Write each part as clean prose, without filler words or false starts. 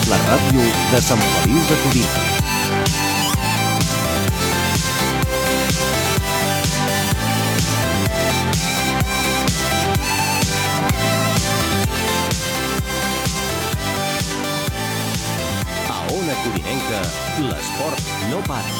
la ràdio de Sant Feliu de Codines. A Ona Codinenca, l'esport no para.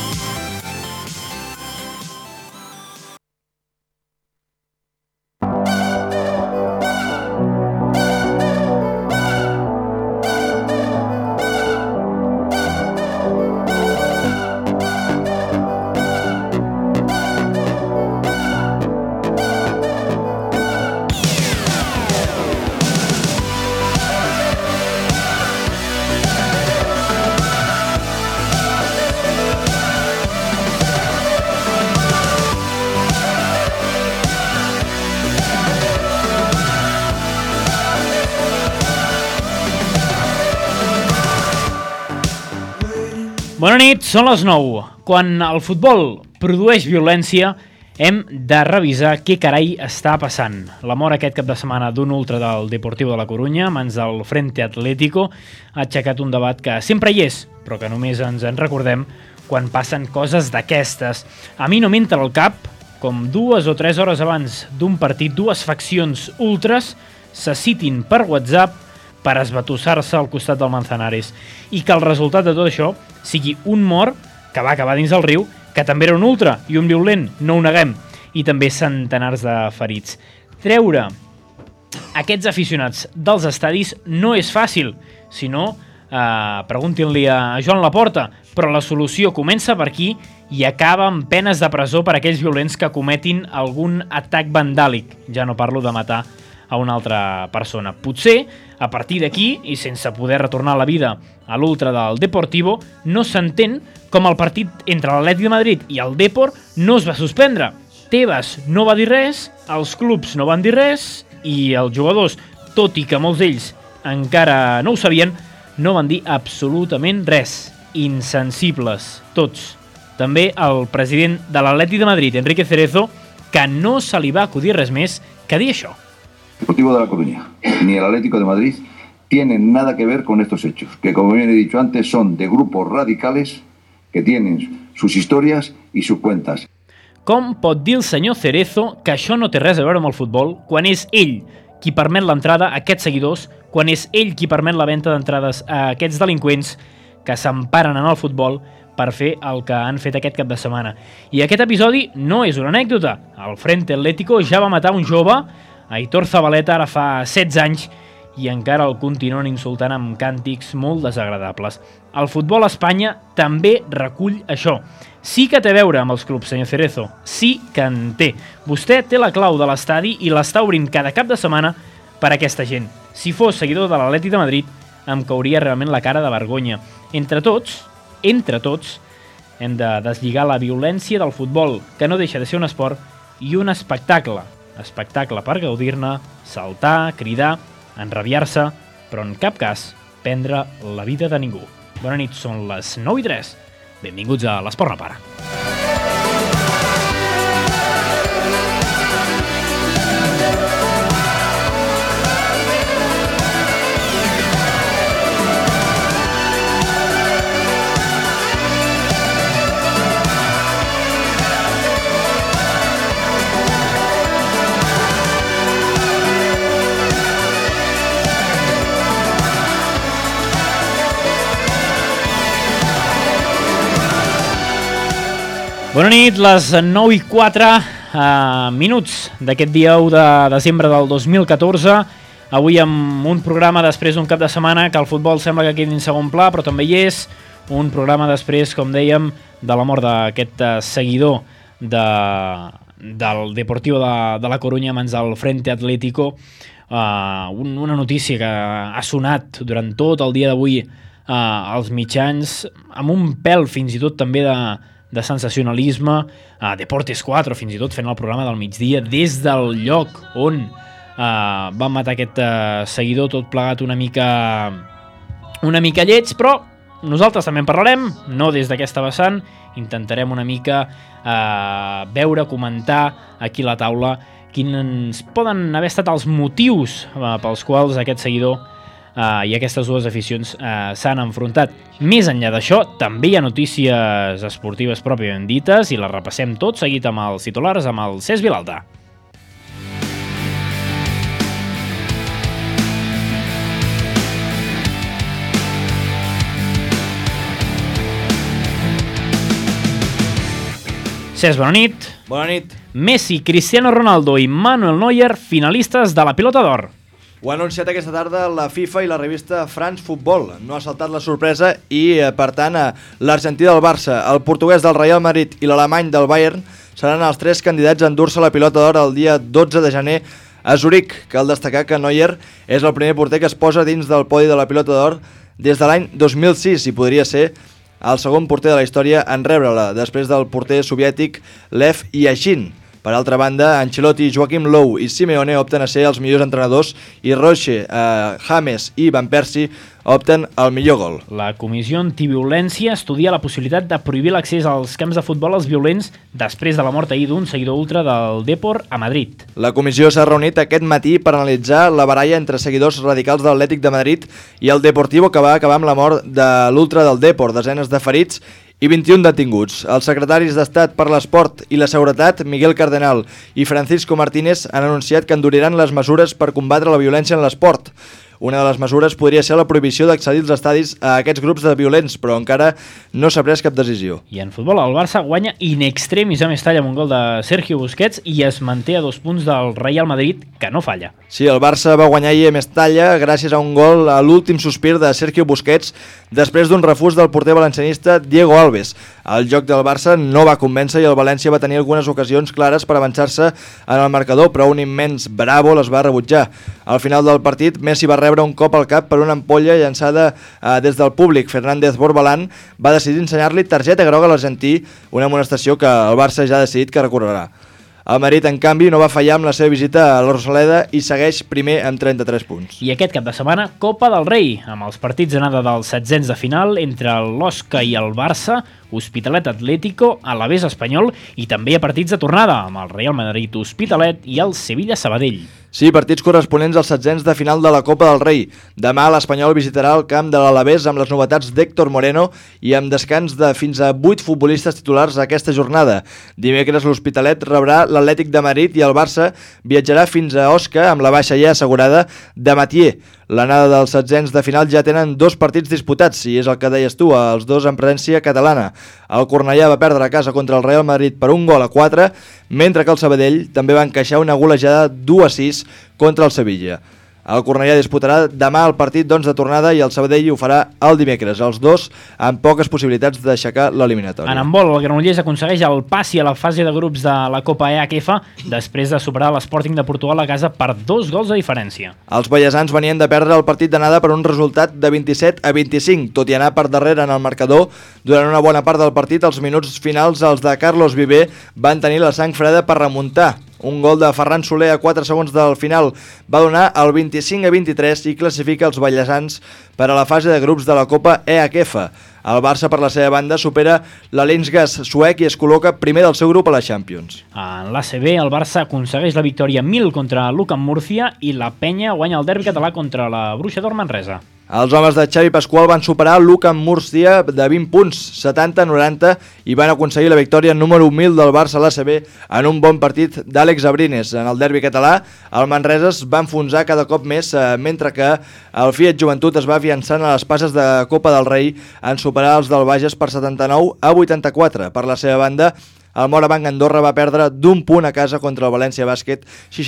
Bona nit, són les 9. Quan el futbol produeix violència, hem de revisar què carai està passant. La mort aquest cap de setmana d'un ultra del Deportiu de la Corunya, a mans del Frente Atlético, ha aixecat un debat que sempre hi és, però que només ens en recordem quan passen coses d'aquestes. A mi no m'entra al cap com 2 o 3 hores abans d'un partit, dues faccions ultres se citin per WhatsApp per esbatussar-se al costat del Manzanares, i que el resultat de tot això sigui un mort que va acabar dins del riu, que també era un ultra i un violent, no ho neguem, i també centenars de ferits. Treure aquests aficionats dels estadis no és fàcil, si no, preguntin-li a Joan Laporta, però la solució comença per aquí i acaba amb penes de presó per aquells violents que cometin algun atac vandàlic. Ja no parlo de matar a una altra persona. Potser, a partir d'aquí, i sense poder retornar la vida a l'ultra del Deportivo, no s'entén com el partit entre l'Atlètic de Madrid i el Depor no es va suspendre. Tebas no va dir res, els clubs no van dir res, i els jugadors, tot i que molts d'ells encara no ho sabien, no van dir absolutament res. Insensibles, tots. També el president de l'Atlètic de Madrid, Enrique Cerezo, que no se li va acudir res més que dir això. Deportivo de La Coruña ni el Atlético de Madrid tienen nada que ver con estos hechos, que como bien he dicho antes son de grupos radicales que tienen sus historias y sus cuentas. Com pot dir el senyor Cerezo que això no té res a veure amb el futbol quan és ell qui permet l'entrada a aquests seguidors, quan és ell qui permet la venda d'entrades a aquests delinqüents que s'emparen en el futbol per fer el que han fet aquest cap de setmana? I aquest episodi no és una anècdota. El Frente Atlético ja va matar un jove, Aitor Zabaleta, ara fa 16 anys, i encara el continuen insultant amb càntics molt desagradables. El futbol a Espanya també recull això. Sí que té a veure amb els clubs, senyor Cerezo. Sí que en té. Vostè té la clau de l'estadi i l'està obrint cada cap de setmana per a aquesta gent. Si fos seguidor de l'Atlètic de Madrid, em cauria realment la cara de vergonya. Entre tots, hem de deslligar la violència del futbol, que no deixa de ser un esport i un espectacle. Espectacle per gaudir-ne, saltar, cridar, enrabiar-se, però en cap cas prendre la vida de ningú. Bona nit, són les 9:03. Benvinguts a l'Esport no para. Bona nit, les 9:04 minuts d'aquest dia 1 de desembre del 2014. Avui amb un programa després d'un cap de setmana que el futbol sembla que quedi en segon pla, però també hi és un programa després, com dèiem, de la mort d'aquest seguidor del Deportivo de la Corunya a mans del Frente Atlético. Una notícia que ha sonat durant tot el dia d'avui als mitjans, amb un pèl fins i tot també de sensacionalisme, Deportes 4, fins i tot fent el programa del migdia, des del lloc on van matar aquest seguidor, tot plegat una mica lleig, però nosaltres també en parlarem, no des d'aquesta vessant, intentarem una mica veure, comentar aquí a la taula quins poden haver estat els motius pels quals aquest seguidor i aquestes dues aficions s'han enfrontat. Més enllà d'això, també hi ha notícies esportives pròpiament dites i les repassem tot seguit amb els titulars amb el Cesc Vilalta. Cesc, bona nit. Bona nit. Messi, Cristiano Ronaldo i Manuel Neuer, finalistes de la Pilota d'Or. Ho ha anunciat aquesta tarda la FIFA i la revista France Football. No ha saltat la sorpresa i, per tant, l'argentí del Barça, el portuguès del Real Madrid i l'alemany del Bayern seran els 3 candidats a endur-se la Pilota d'Or el dia 12 de gener a Zuric. Cal destacar que Neuer és el primer porter que es posa dins del podi de la Pilota d'Or des de l'any 2006 i podria ser el segon porter de la història en rebre-la, després del porter soviètic Lev Yashin. Per altra banda, Ancelotti, Joaquim Low i Simeone opten a ser els millors entrenadors i Roche, James i Van Persie opten al millor gol. La Comissió Antiviolència estudia la possibilitat de prohibir l'accés als camps de futbol als violents després de la mort ahir d'un seguidor ultra del Depor a Madrid. La comissió s'ha reunit aquest matí per analitzar la baralla entre seguidors radicals de l'Atlètic de Madrid i el Deportivo, que va acabar amb la mort de l'ultra del Depor, desenes de ferits i 21 detinguts. Els secretaris d'Estat per l'Esport i la Seguretat, Miguel Cardenal i Francisco Martínez, han anunciat que enduriran les mesures per combatre la violència en l'esport. Una de les mesures podria ser la prohibició d'accedir als estadis a aquests grups de violents, però encara no s'ha pres cap decisió. I en futbol, el Barça guanya in extremis a Mestalla amb un gol de Sergio Busquets i es manté a 2 punts del Real Madrid, que no falla. Sí, el Barça va guanyar ahir a Mestalla gràcies a un gol a l'últim sospir de Sergio Busquets després d'un refús del porter valencianista Diego Alves. El joc del Barça no va convèncer i el València va tenir algunes ocasions clares per avançar-se en el marcador, però un immens Bravo les va rebutjar. Al final del partit, Messi va rebre un cop al cap per una ampolla llançada des del públic. Fernández Borbalán va decidir ensenyar-li targeta groga a l'argentí, una amonestació que el Barça ja ha decidit que recorrerà. El Madrid, en canvi, no va fallar amb la seva visita a la Rosaleda i segueix primer amb 33 punts. I aquest cap de setmana, Copa del Rei, amb els partits d'anada dels 16 de final entre l'Osca i el Barça, Hospitalet Atlético, Alavés Espanyol i també hi ha partits de tornada amb el Real Madrid Hospitalet i el Sevilla Sabadell. Sí, partits corresponents als 16 de final de la Copa del Rei. Demà l'Espanyol visitarà el camp de l'Alavés amb les novetats d'Héctor Moreno i amb descans de fins a 8 futbolistes titulars aquesta jornada. Dimecres l'Hospitalet rebrà l'Atlètic de Madrid i el Barça viatjarà fins a Osca amb la baixa ja assegurada de Mathieu. L'anada dels 16 de final ja tenen 2 partits disputats, i és el que deies tu, els 2 en presència catalana. El Cornellà va perdre a casa contra el Real Madrid per 1-4, mentre que el Sabadell també va encaixar una golejada 2-6 contra el Sevilla. El Cornellà disputarà demà el partit de tornada i el Sabadell ho farà el dimecres, els dos amb poques possibilitats d'aixecar l'eliminatòria. En handbol, el Granollers aconsegueix el passi a la fase de grups de la Copa EHF després de superar l'Sporting de Portugal a casa per 2 gols de diferència. Els ballesans venien de perdre el partit d'anada per un resultat de 27-25, tot i anar per darrere en el marcador. Durant una bona part del partit, als minuts finals, els de Carlos Viver van tenir la sang freda per remuntar. Un gol de Ferran Soler a 4 segons del final va donar el 25-23 i classifica els ballesans per a la fase de grups de la Copa EHF. El Barça, per la seva banda, supera l'Alingsgas suec i es col·loca primer del seu grup a la Champions. En l'ACB, el Barça aconsegueix la victòria 1000 contra l'UCAM Múrcia i la Penya guanya el derbi català contra la Bruixa d'Or Manresa. Els homes de Xavi Pascual van superar l'UCAM Múrcia de 20 punts, 70-90, i van aconseguir la victòria número 1000 del Barça a l'ACB en un bon partit d'Àlex Abrines. En el derbi català, el Manresa es va enfonsar cada cop més, mentre que el Fiat Joventut es va afiançant a les passes de Copa del Rei en superar els del Bages per 79-84. Per la seva banda, el Morabanc Andorra va perdre d'1 punt a casa contra el València Bàsquet,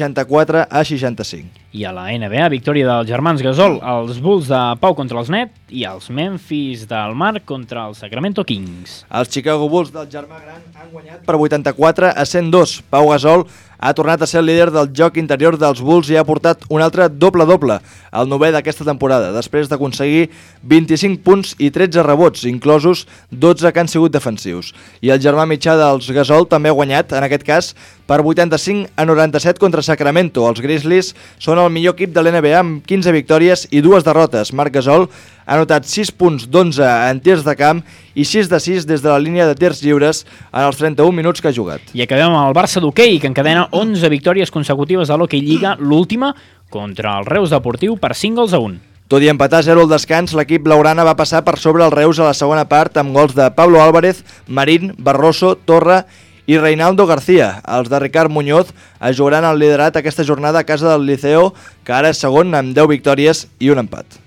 64-65. I a la NBA, victòria dels germans Gasol, els Bulls de Pau contra els Net i els Memphis del Marc contra els Sacramento Kings. Els Chicago Bulls del germà gran han guanyat per 84-102. Pau Gasol ha tornat a ser el líder del joc interior dels Bulls i ha portat un altre doble-doble, el 9è d'aquesta temporada, després d'aconseguir 25 punts i 13 rebots, inclosos 12 que han sigut defensius. I el germà mitjà dels Gasol també ha guanyat, en aquest cas, per 85-97 contra Sacramento. Els Grizzlies són el millor equip de l'NBA amb 15 victòries i 2 derrotes. Marc Gasol ha anotat 6 punts d'11 en tirs de camp i 6 de 6 des de la línia de tirs lliures en els 31 minuts que ha jugat. I acabem amb el Barça d'hoquei, que encadena 11 victòries consecutives a l'Hockey Lliga, l'última contra el Reus Deportiu per 5-1. Tot i empatar 0 al descans, l'equip blaugrana va passar per sobre el Reus a la segona part amb gols de Pablo Álvarez, Marín, Barroso, Torra i Reinaldo García. Els de Ricard Muñoz es jugaran el liderat aquesta jornada a casa del Liceo, que ara és segon amb 10 victòries i un empat.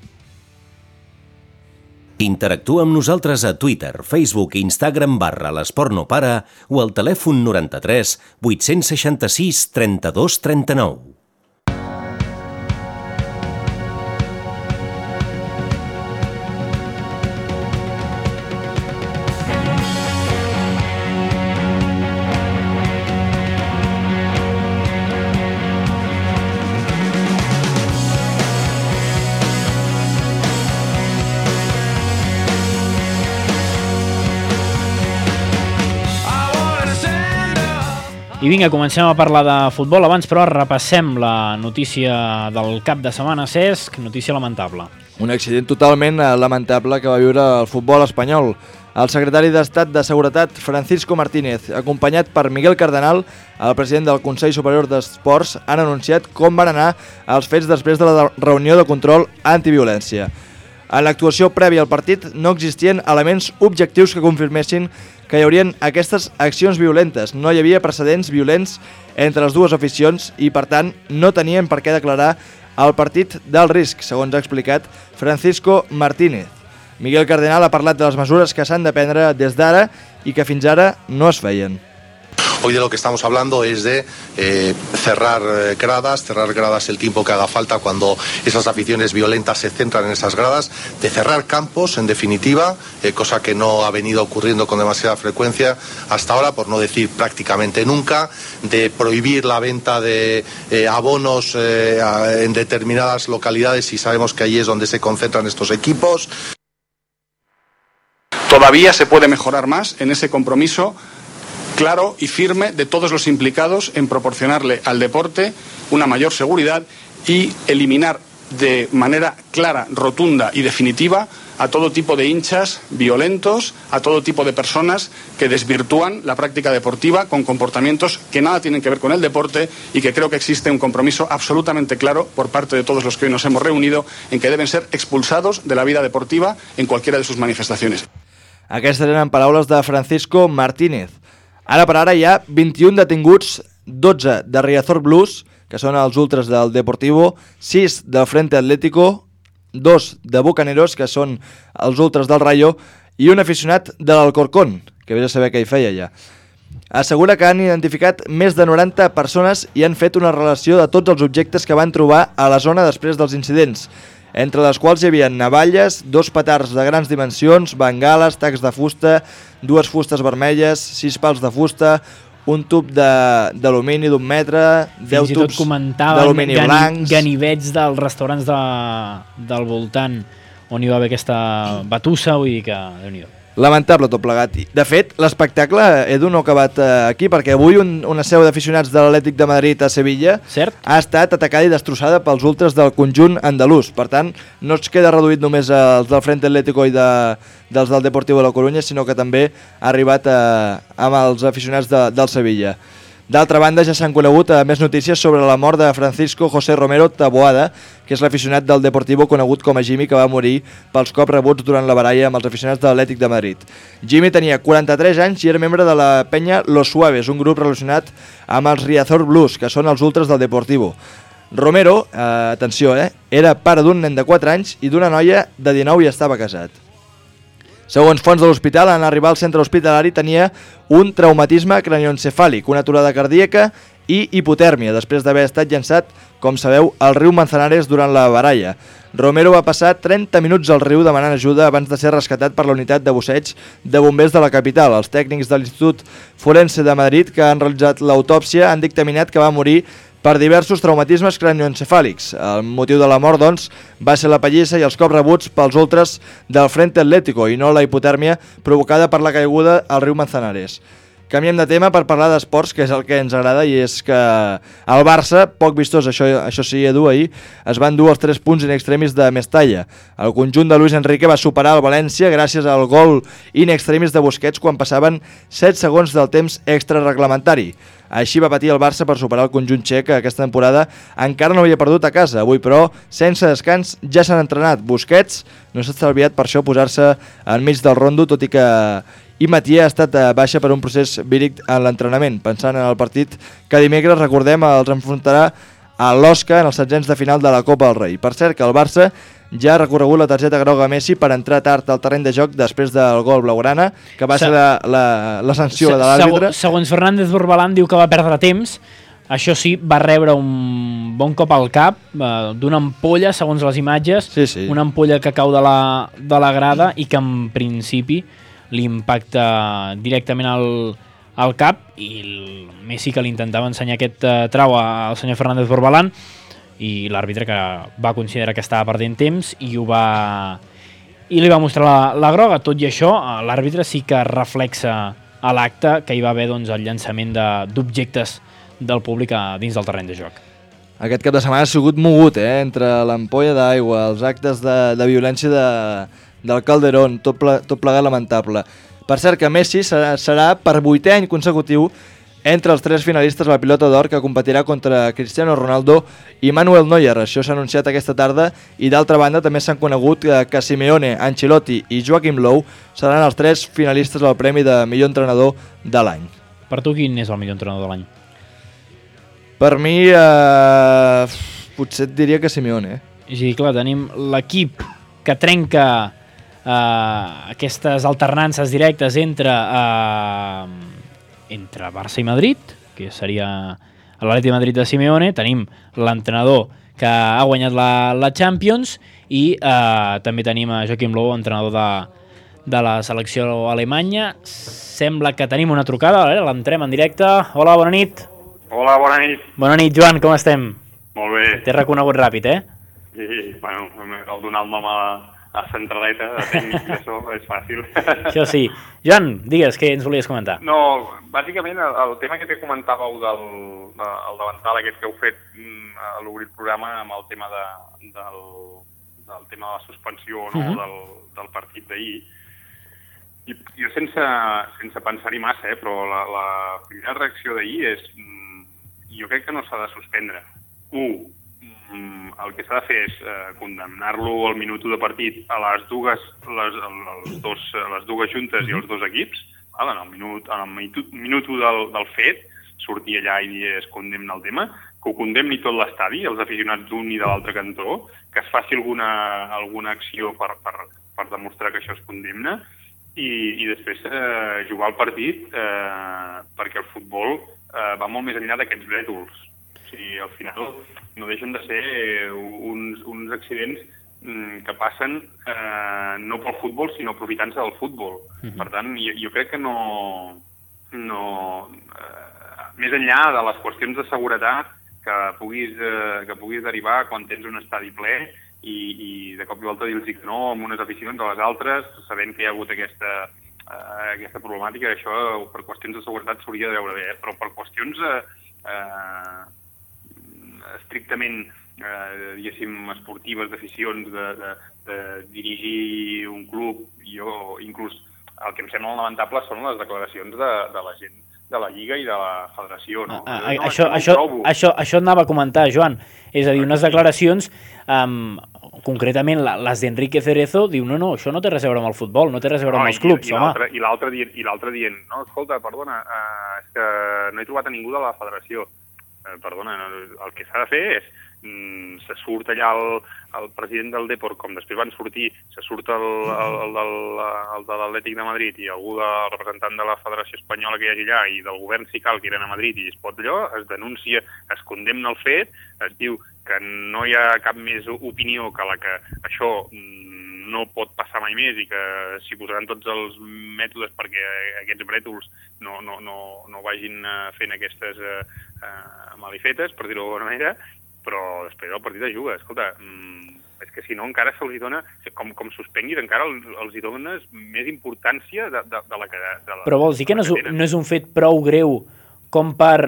Interactua amb nosaltres a Twitter, Facebook i Instagram /l'Esport no para o al telèfon 93 866 32 39. I vinga, comencem a parlar de futbol. Abans, però, repassem la notícia del cap de setmana, Cesc, notícia lamentable. Un accident totalment lamentable que va viure el futbol espanyol. El secretari d'Estat de Seguretat, Francisco Martínez, acompanyat per Miguel Cardenal, el president del Consell Superior d'Esports, han anunciat com van anar els fets després de la reunió de control antiviolència. En l'actuació prèvia al partit no existien elements objectius que confirmessin que hi haurien aquestes accions violentes. No hi havia precedents violents entre les dues aficions i, per tant, no tenien per què declarar el partit d'alt risc, segons ha explicat Francisco Martínez. Miguel Cardenal ha parlat de les mesures que s'han de prendre des d'ara i que fins ara no es feien. Hoy de lo que estamos hablando es de cerrar gradas el tiempo que haga falta cuando esas aficiones violentas se centran en esas gradas, de cerrar campos, en definitiva, cosa que no ha venido ocurriendo con demasiada frecuencia hasta ahora, por no decir prácticamente nunca, de prohibir la venta de abonos en determinadas localidades y sabemos que allí es donde se concentran estos equipos. Todavía se puede mejorar más en ese compromiso claro y firme de todos los implicados en proporcionarle al deporte una mayor seguridad y eliminar de manera clara, rotunda y definitiva a todo tipo de hinchas violentos, a todo tipo de personas que desvirtúan la práctica deportiva con comportamientos que nada tienen que ver con el deporte y que creo que existe un compromiso absolutamente claro por parte de todos los que hoy nos hemos reunido en que deben ser expulsados de la vida deportiva en cualquiera de sus manifestaciones. Aquestes eren paraules de Francisco Martínez. Ara per ara hi ha 21 detinguts, 12 de Riazor Blues, que són els ultras del Deportivo, 6 del Frente Atlético, 2 de Bucaneros, que són els ultras del Rayo, i un aficionat de l'Alcorcón, que vés a saber què hi feia allà. Assegura que han identificat més de 90 persones i han fet una relació de tots els objectes que van trobar a la zona després dels incidents, entre les quals hi havia navalles, 2 petards de grans dimensions, bengales, tacs de fusta, 2 fustes vermelles, 6 pals de fusta, un tub d'alumini d'1 metre, 10 tubs d'alumini blancs... Ganivets dels restaurants del voltant on hi va haver aquesta batussa, vull dir que Déu-n'hi-do. Lamentable tot plegat. De fet, l'espectacle, Edu, no ha acabat aquí, perquè avui una seu d'aficionats de l'Atlètic de Madrid a Sevilla ha estat atacada i destrossada pels ultras del conjunt andalús. Per tant, no es queda reduït només als del Frente Atlético i dels del Deportivo de la Coruña, sinó que també ha arribat amb els aficionats del Sevilla. D'altra banda, ja s'han conegut més notícies sobre la mort de Francisco José Romero Taboada, que és l'aficionat del Deportivo conegut com a Jimmy, que va morir pels cops rebuts durant la baralla amb els aficionats de l'Atlètic de Madrid. Jimmy tenia 43 anys i era membre de la penya Los Suaves, un grup relacionat amb els Riazor Blues, que són els ultras del Deportivo. Romero, atenció, era pare d'un nen de 4 anys i d'una noia de 19 i estava casat. Segons fonts de l'hospital, en arribar al centre hospitalari tenia un traumatisme cranioencefàlic, una aturada cardíaca i hipotèrmia, després d'haver estat llançat, com sabeu, al riu Manzanares durant la baralla. Romero va passar 30 minuts al riu demanant ajuda abans de ser rescatat per la unitat de busseig de bombers de la capital. Els tècnics de l'Institut Forense de Madrid, que han realitzat l'autòpsia, han dictaminat que va morir per diversos traumatismes cranioencefàlics. El motiu de la mort, doncs, va ser la pallissa i els cops rebuts pels ultras del Frente Atlético i no la hipotèrmia provocada per la caiguda al riu Manzanares. Canviem de tema per parlar d'esports, que és el que ens agrada, i és que el Barça, poc vistós, això sí, Edu, ahir, es van dur els 3 punts in extremis de Mestalla. El conjunt de Luis Enrique va superar el València gràcies al gol in extremis de Busquets quan passaven 7 segons del temps extra reglamentari. Així va patir el Barça per superar el conjunt txec, que aquesta temporada encara no havia perdut a casa. Avui, però, sense descans, ja s'han entrenat. Busquets no s'ha estalviat per això posar-se enmig del rondo, tot i que Matia ha estat baixa per un procés víric en l'entrenament, pensant en el partit que dimecres, recordem, els enfrontarà a l'Osca en els setzents de final de la Copa del Rei. Per cert, que el Barça ja ha recorregut la targeta groga a Messi per entrar tard al terreny de joc després del gol blaugrana, que va ser la sanció de l'àrbitre. Segons Fernández Borbalán, diu que va perdre temps. Això sí, va rebre un bon cop al cap d'una ampolla, segons les imatges, sí. Una ampolla que cau de la grada i que en principi li impacta directament al cap, i el Messi, que li intentava ensenyar aquest trau al senyor Fernández Borbalán, i l'àrbitre, que va considerar que estava perdent temps i li va mostrar la groga. Tot i això, l'àrbitre sí que reflexa a l'acte que hi va haver doncs, el llançament d'objectes del públic dins del terreny de joc. Aquest cap de setmana ha sigut mogut, entre l'ampolla d'aigua, els actes de violència del Calderón, tot plegat lamentable. Per cert, que Messi serà per 8è any consecutiu entre els 3 finalistes de la Pilota d'Or, que competirà contra Cristiano Ronaldo i Manuel Neuer. Això s'ha anunciat aquesta tarda, i d'altra banda també s'han conegut que Simeone, Ancelotti i Joachim Löw seran els 3 finalistes del premi de millor entrenador de l'any. Per tu, quin és el millor entrenador de l'any? Per mi, potser et diria que Simeone. Sí, clar, tenim l'equip que trenca aquestes alternances directes entre Barça i Madrid, que seria l'Atleti de Madrid de Simeone. Tenim l'entrenador que ha guanyat la Champions, i també tenim a Joachim Löw, entrenador de la selecció alemanya. Sembla que tenim una trucada, l'entrem en directe. Hola, bona nit. Hola, bona nit. Bona nit, Joan, com estem? Molt bé. T'he reconegut ràpid, Sí, bueno, el donar el nom a centraleta de tècnic, això és fàcil. Això sí. Joan, digues, què ens volies comentar? No, bàsicament el tema que te comentàveu el davantal aquest que heu fet a l'obrir el programa amb el tema del tema de la suspensió del partit d'ahir. I jo sense pensar-hi massa, però la primera reacció d'ahir és jo crec que no s'ha de suspendre. El que s'ha de fer és condemnar-lo al minut de partit a les dues juntes i els dos equips. En el minut del fet, sortir allà i dir es condemna el tema, que ho condemni tot l'estadi, els aficionats d'un i de l'altre cantó, que es faci alguna acció per demostrar que això es condemna, i després jugar el partit, perquè el futbol va molt més enllà d'aquests brètols. O sigui, al final no deixen de ser uns accidents que passen no pel futbol, sinó aprofitant-se del futbol. Per tant, jo crec que no... Més enllà de les qüestions de seguretat que puguis derivar quan tens un estadi ple i de cop i volta dir-los que no amb unes aficions a les altres, sabent que hi ha hagut aquesta problemàtica, això per qüestions de seguretat s'hauria de veure bé, però per qüestions estrictament, diguéssim, esportives, d'aficions, de dirigir un club, jo inclús el que em sembla lamentable són les declaracions de la gent de la Lliga i de la Federació. No? Això anava a comentar, Joan. És a dir, unes declaracions, concretament les d'Enrique Cerezo, diu no, això no té res a veure amb el futbol, no té res a veure amb els clubs, home. I l'altre dient, no, escolta, perdona, és que no he trobat a ningú de la Federació. Perdona, el que s'ha de fer és se surt allà el president del Depor, com després van sortir, se surt el de l'Atlètic de Madrid i algú del representant de la Federació Espanyola que hi hagi allà i del govern si cal que eren a Madrid i es pot allò, es denuncia, es condemna el fet, es diu que no hi ha cap més opinió que la que això no pot passar mai més i que s'hi posaran tots els mètodes perquè aquests brètols no vagin fent aquestes malifetes, per dir-ho d'alguna manera, però després el partit es juga. Escolta, és que si no encara se'ls dona, com suspenguis, encara els hi dones més importància de la que... Però vols dir que no és un fet prou greu com per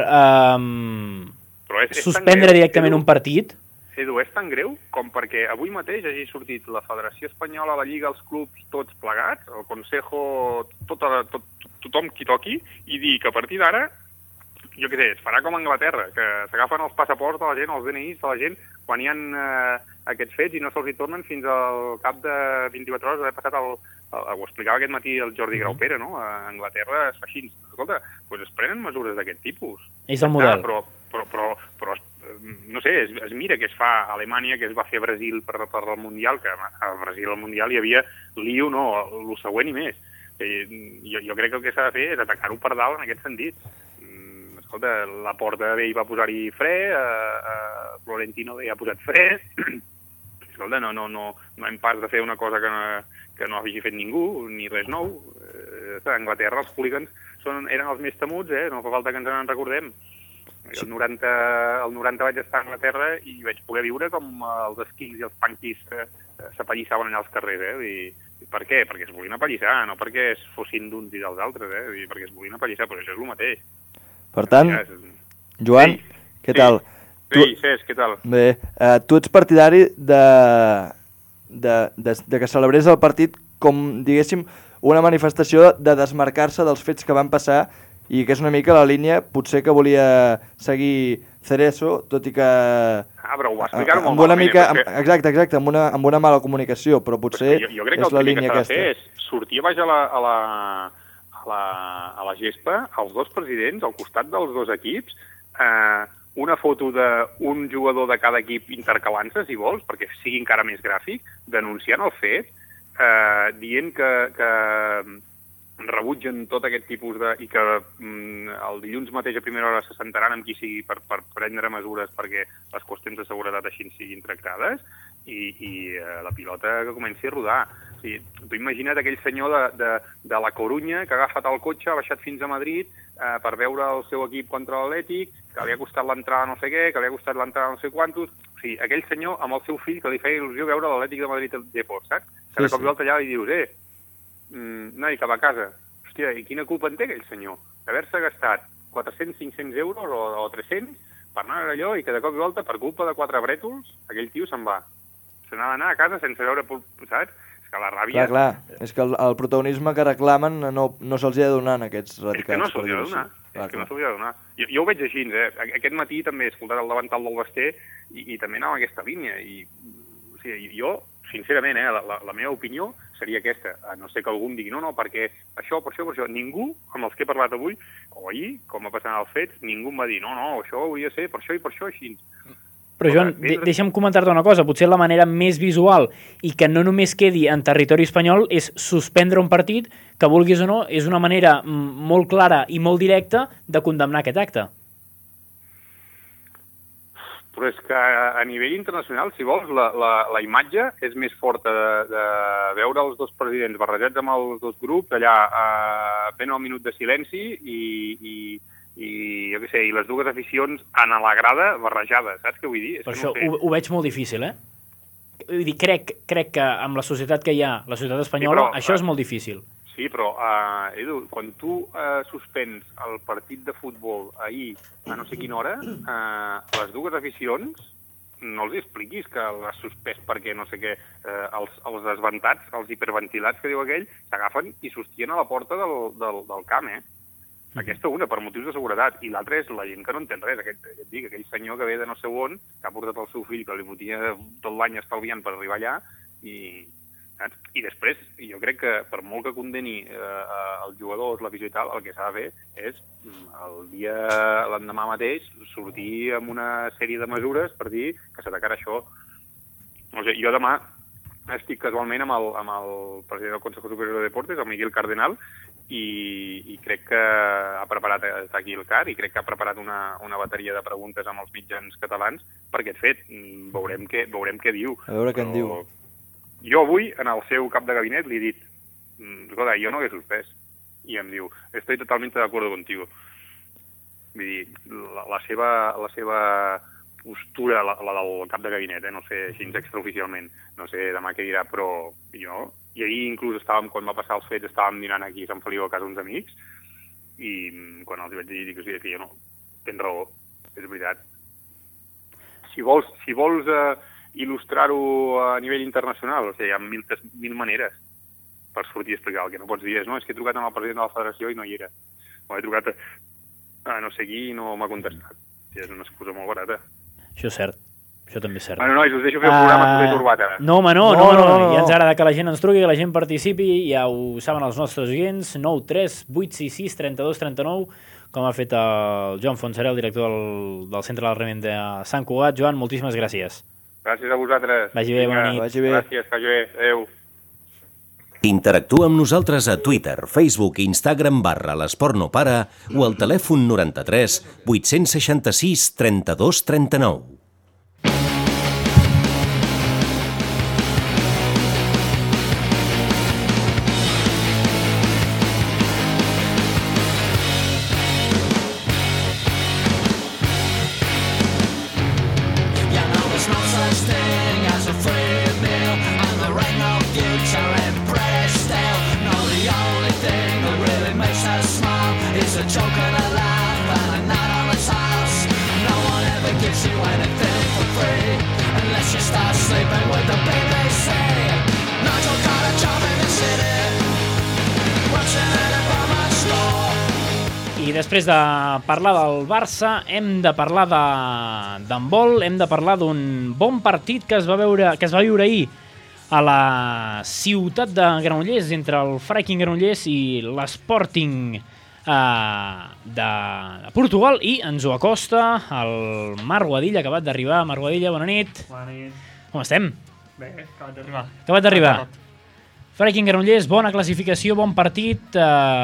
suspendre directament un partit? Edu, és tan greu com perquè avui mateix hagi sortit la Federació Espanyola, la Lliga, els clubs, tots plegats, el Consejo, tothom qui toqui, i dir que a partir d'ara, jo què sé, es farà com a Anglaterra, que s'agafen els passaports de la gent, els DNIs de la gent, quan hi ha aquests fets i no se'ls hi tornen fins al cap de 24 hores d'haver passat ho explicava aquest matí el Jordi Graupera, no? A Anglaterra es fa així. Escolta, doncs es prenen mesures d'aquest tipus. És el model. Però no sé, es mira què es fa a Alemanya, què es va fer a Brasil per el Mundial, que a Brasil al Mundial hi havia lío, no, el següent i més. Jo crec que el que s'ha de fer és atacar-ho per dalt en aquest sentit. Escolta, la Porta bé hi va posar-hi fre, Florentino bé hi ha posat fre. Escolta, no hem pas de fer una cosa que no hagi fet ningú, ni res nou. A Anglaterra els hooligans eren els més temuts, no fa falta que ens en recordem. El 90 vaig estar a Anglaterra i vaig poder viure com els esquils i els punkies s'apallissaven allà als carrers, I per què? Perquè es volien apallissar, no perquè es fossin d'uns i dels altres, I perquè es volien apallissar, però això és el mateix. Per tant, Joan, què tal? Sí, Cesc, què tal? Bé, tu ets partidari de que celebrés el partit com, diguéssim, una manifestació de desmarcar-se dels fets que van passar i que és una mica la línia, potser que volia seguir Cerezo, tot i que... però ho va explicar molt malament. Exacte, amb una mala comunicació, però potser és la línia aquesta. Jo crec que el que s'ha de fer és sortir a baix a la gespa, els dos presidents, al costat dels dos equips, una foto d'un jugador de cada equip intercalant-se, si vols, perquè sigui encara més gràfic, denunciant el fet, dient que rebutgen tot aquest tipus i que el dilluns mateix a primera hora se sentaran amb qui sigui per prendre mesures perquè les qüestions de seguretat així siguin tractades i la pilota que comenci a rodar. O sigui, tu imagina't aquell senyor de la Corunya que ha agafat el cotxe, ha baixat fins a Madrid per veure el seu equip contra l'Atlètic, que li ha costat l'entrada no sé què, que li ha costat l'entrada no sé quantos. O sigui, aquell senyor amb el seu fill que li feia il·lusió veure l'Atlètic de Madrid Deport, saps? Que de cop i volta allà li dius, noi, cap a casa. Hòstia, i quina culpa en té aquell senyor? D'haver-se gastat 400-500 euros o 300 per anar allò i que de cop i volta, per culpa de 4 brètols, aquell tio se'n va. Se n'ha d'anar a casa sense veure, saps? És que la ràbia... Clar, és que el protagonisme que reclamen no se'ls ha de donar a aquests radicals. És que no se'ls ha de donar. No se'ls ha de donar. Jo ho veig així, Aquest matí també he escoltat el davantal del Basté i també anava en aquesta línia. O sigui, jo, sincerament, la meva opinió seria aquesta. A no ser que algú em digui, no, perquè per això. Ningú, amb els que he parlat avui, o ahir, com va passar en els fets, ningú em va dir, no, això hauria de ser per això i per això, així. Però, Joan, deixa'm comentar-te una cosa. Potser la manera més visual i que no només quedi en territori espanyol és suspendre un partit que, vulguis o no, és una manera molt clara i molt directa de condemnar aquest acte. Però és que a nivell internacional, si vols, la imatge és més forta de veure els dos presidents barrejats amb els dos grups, allà fent el minut de silenci i jo què sé, i les dues aficions en la grada barrejades, saps què vull dir? Per això ho veig molt difícil, Vull dir, crec que amb la societat que hi ha, la societat espanyola, això és molt difícil. Sí, però, Edu, quan tu suspens el partit de futbol ahir a no sé quina hora, les dues aficions no els expliquis que l'has suspès perquè no sé què, els desventats, els hiperventilats que diu aquell, s'agafen i sostien a la porta del camp, Aquesta una, per motius de seguretat, i l'altra és la gent que no entén res. Aquell senyor que ve de no sé on, que ha portat el seu fill, que li fotia tot l'any estalviant per arribar allà, i després, jo crec que per molt que condeni els jugadors, l'afició i tal, el que s'ha de fer és l'endemà mateix sortir amb una sèrie de mesures per dir que s'atacarà això. No sé, jo demà estic casualment amb el president del Consejo Superior de Deportes, el Miguel Cardenal, i crec que ha preparat, està aquí el CAR, i crec que ha preparat una bateria de preguntes amb els mitjans catalans per aquest fet. Veurem què diu. A veure què en diu. Jo avui, en el seu cap de gabinet, li he dit, escolta, jo no hagué suspès. I em diu, estoy totalmente de acuerdo contigo. Vull dir, la seva postura, la del cap de gabinet, no sé, així extraoficialment, no sé demà què dirà, però jo... I ahir inclús quan va passar els fets, estàvem dinant aquí a Sant Feliu a casa uns amics, i quan els vaig dir que jo no, tens raó, és veritat. Si vols il·lustrar-ho a nivell internacional, o sigui, hi ha mil maneres per sortir a explicar. El que no pots dir és, no, és que he trucat amb el president de la federació i no hi era. O he trucat a no sé qui i no m'ha contestat. És una excusa molt barata. Això és cert. Això també és cert. Bueno, nois, us deixo fer un programa super turbat ara. No, home, no. Ja ens agrada que la gent ens truqui, que la gent participi, ja ho saben els nostres oients, 9 3 8 6 6 32 39, com ha fet el Joan Fonsaré, el director del Centre de l'Aliment de Sant Cugat. Joan, moltíssimes gràcies. Gràcies a vosaltres. Vagi bé, bona nit. Vagi bé. Gràcies, que vagi bé. Adéu. Interactua amb nosaltres a Twitter, Facebook i Instagram /l'Esport no para o al telèfon 93 866 32 39. I després de parlar del Barça, hem de parlar d'handbol, hem de parlar d'un bon partit que es va viure ahir a la ciutat de Granollers, entre el Viking Granollers i l'Sporting de Portugal, i ens ho acosta el Marc Guadilla, acabat d'arribar. Marc Guadilla, bona nit. Bona nit. Com estem? Bé, acabat d'arribar. Acabat d'arribar. Viking Granollers, bona classificació, bon partit,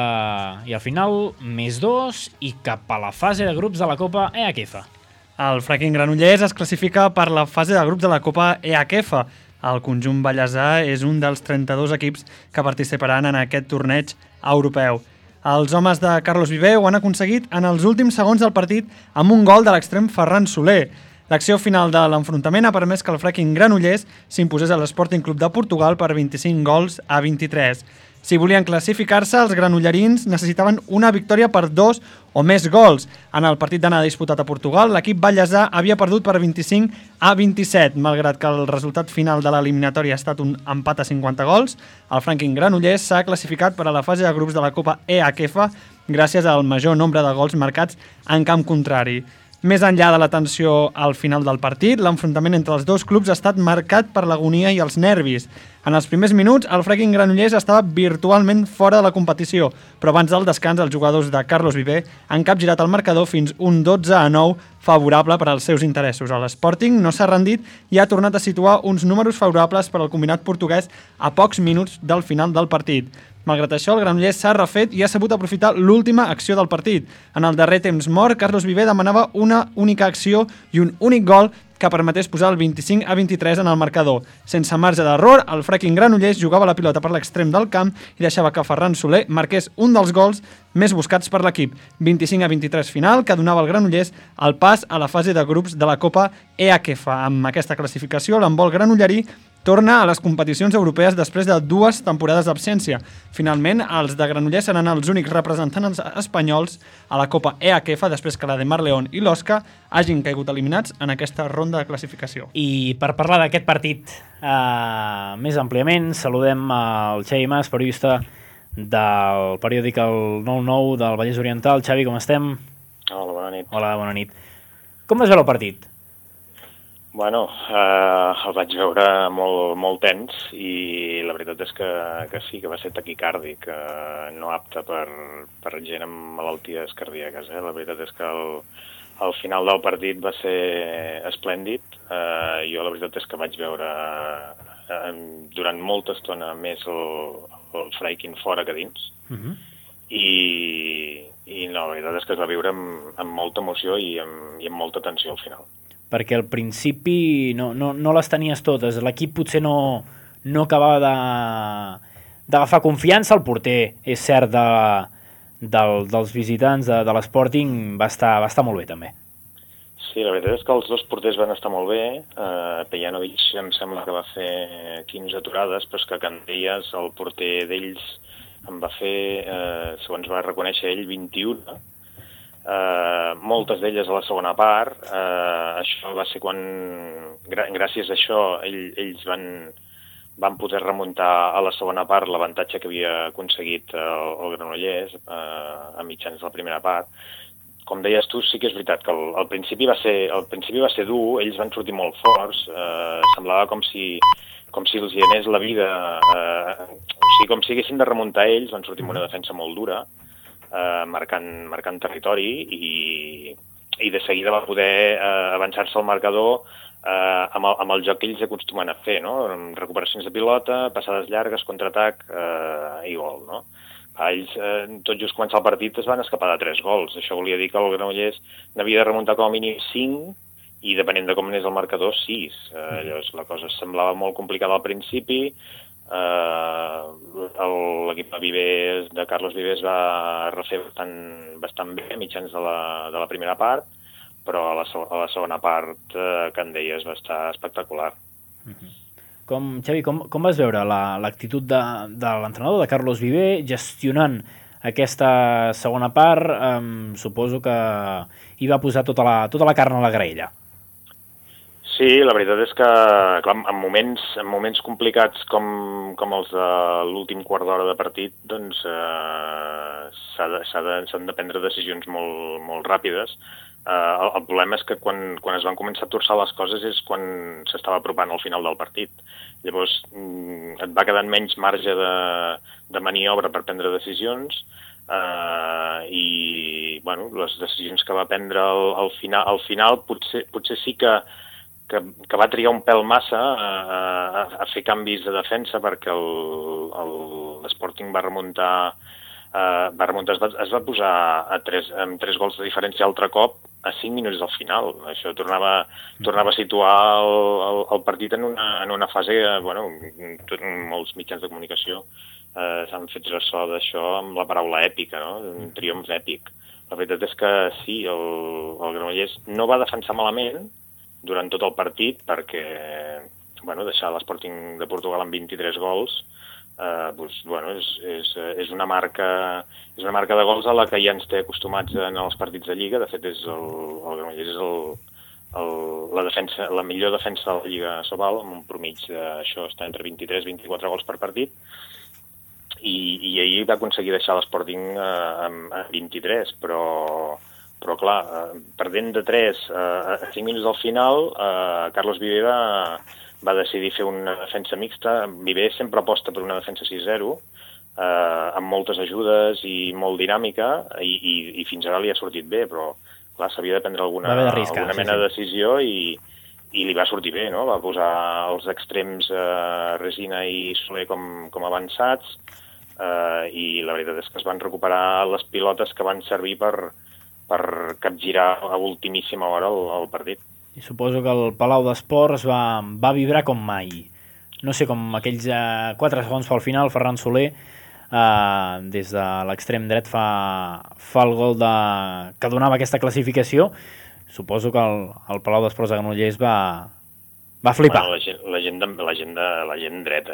i al final +2 i cap a la fase de grups de la Copa EHF. El Viking Granollers es classifica per la fase de grups de la Copa EHF. El conjunt ballesà és un dels 32 equips que participaran en aquest torneig europeu. Els homes de Carlos Viver ho han aconseguit en els últims segons del partit amb un gol de l'extrem Ferran Soler. L'acció final de l'enfrontament ha permès que el Viking Granollers s'imposés a l'Sporting Club de Portugal per 25 gols a 23. Si volien classificar-se, els granollerins necessitaven una victòria per 2 o més gols. En el partit d'anada disputat a Portugal, l'equip ballesà havia perdut per 25 a 27. Malgrat que el resultat final de l'eliminatòria ha estat un empat a 50 gols, el Viking Granollers s'ha classificat per a la fase de grups de la Copa EHF gràcies al major nombre de gols marcats en camp contrari. Més enllà de la tensió al final del partit, l'enfrontament entre els dos clubs ha estat marcat per l'agonia i els nervis. En els primers minuts, el Viking Granollers estava virtualment fora de la competició, però abans del descans els jugadors de Carlos Viver han capgirat el marcador fins un 12-9 favorable per als seus interessos. L'Sporting no s'ha rendit i ha tornat a situar uns números favorables per al combinat portuguès a pocs minuts del final del partit. Malgrat això, el Granollers s'ha refet i ha sabut aprofitar l'última acció del partit. En el darrer temps mort, Carlos Viver demanava una única acció i un únic gol que permetés posar el 25 a 23 en el marcador. Sense marge d'error, el Viking Granollers jugava la pilota per l'extrem del camp i deixava que Ferran Soler marqués un dels gols més buscats per l'equip. 25 a 23 final, que donava al Granollers el pas a la fase de grups de la Copa EHF. Amb aquesta classificació, l'handbol granollerí torna a les competicions europees després de 2 temporades d'absència. Finalment, els de Granollers seran els únics representants espanyols a la Copa EHF després que la de Marleón i l'Osca hagin caigut eliminats en aquesta ronda de classificació. I per parlar d'aquest partit més àmpliament, saludem el Xavi Mas, periodista del periòdic El 9-9 del Vallès Oriental. Xavi, com estem? Hola, bona nit. Hola, bona nit. Com vas veure el partit? Bueno, el vaig veure molt tens i la veritat és que sí, que va ser taquicàrdic, no apte per gent amb malalties cardíaques. La veritat és que el final del partit va ser esplèndid. Jo la veritat és que vaig veure durant molta estona més el Viking fora que dins. I no, la veritat és que es va viure amb molta emoció i amb molta tensió al final. Perquè al principi no les tenies totes. L'equip potser no acabava d'agafar confiança. El porter, és cert, dels visitants de l'Sporting va estar molt bé, també. Sí, la veritat és que els dos porters van estar molt bé. Pejanovic em sembla que va fer 15 aturades, però és que Candeias, el porter d'ells, en va fer, segons va reconèixer ell, 21. Moltes d'elles a la segona part. Això va ser quan, gràcies a això, ells van poder remuntar a la segona part l'avantatge que havia aconseguit el Granollers a mitjans de la primera part. Com deies tu, sí que és veritat que al principi va ser dur, ells van sortir molt forts, semblava com si els hi anés la vida, com si haguessin de remuntar ells, van sortir amb una defensa molt dura, marcant territori i de seguida va poder avançar-se al marcador amb el joc que ells acostumen a fer, no? Recuperacions de pilota, passades llargues, contraatac i gol, no? Ells, tot just començar el partit, es van escapar de 3 gols. Això volia dir que el Granollers n'havia de remuntar com a mínim 5 i, depenent de com anés el marcador, 6. Llavors, la cosa semblava molt complicada al principi. L'equip de Carlos Vives va refer bastant bé a mitjans de la primera part, però a la segona part Candeias va estar espectacular. Xavi, com vas veure l'actitud de l'entrenador, de Carlos Viver, gestionant aquesta segona part? Suposo que hi va posar tota la carn a la graella. Sí, la veritat és que, clar, en moments complicats com els de l'últim quart d'hora de partit, doncs s'han de prendre decisions molt, molt ràpides. El problema és que quan es van començar a torçar les coses és quan s'estava apropant al final del partit. Llavors et va quedant menys marge de maniobra per prendre decisions i les decisions que va prendre al final potser sí que va trigar un pèl massa a fer canvis de defensa perquè l'Sporting va remuntar, es va posar amb 3 gols de diferència altre cop a 5 minuts del final. Això tornava a situar el partit en una fase, molts mitjans de comunicació s'han fet ressò d'això amb la paraula èpica, no? Un triomf èpic. La veritat és que sí, el Granollers no va defensar malament durant tot el partit perquè deixar l'Sporting de Portugal amb 23 gols és una marca de gols a la que ja ens té acostumats en els partits de Lliga. De fet, el Granollers és la millor defensa de la Lliga Sobal, amb un promig això està entre 23 i 24 gols per partit, i ahir va aconseguir deixar l'Sporting amb 23, però clar, perdent de 3 a 5 minuts al final, Carlos Viver va decidir fer una defensa mixta. Viver sempre aposta per una defensa 6-0, amb moltes ajudes i molt dinàmica, i fins ara li ha sortit bé, però clar, s'havia de prendre alguna mena de decisió i li va sortir bé, no? Va posar els extrems Resina i Soler com avançats, i la veritat és que es van recuperar les pilotes que van servir per capgirar a ultimíssima hora el partit. I suposo que el Palau d'Esports va vibrar com mai. No sé, com aquells 4 segons pel final, Ferran Soler, des de l'extrem dret, fa el gol que donava aquesta classificació. Suposo que el Palau d'Esports de Granollers va flipar. La gent dreta.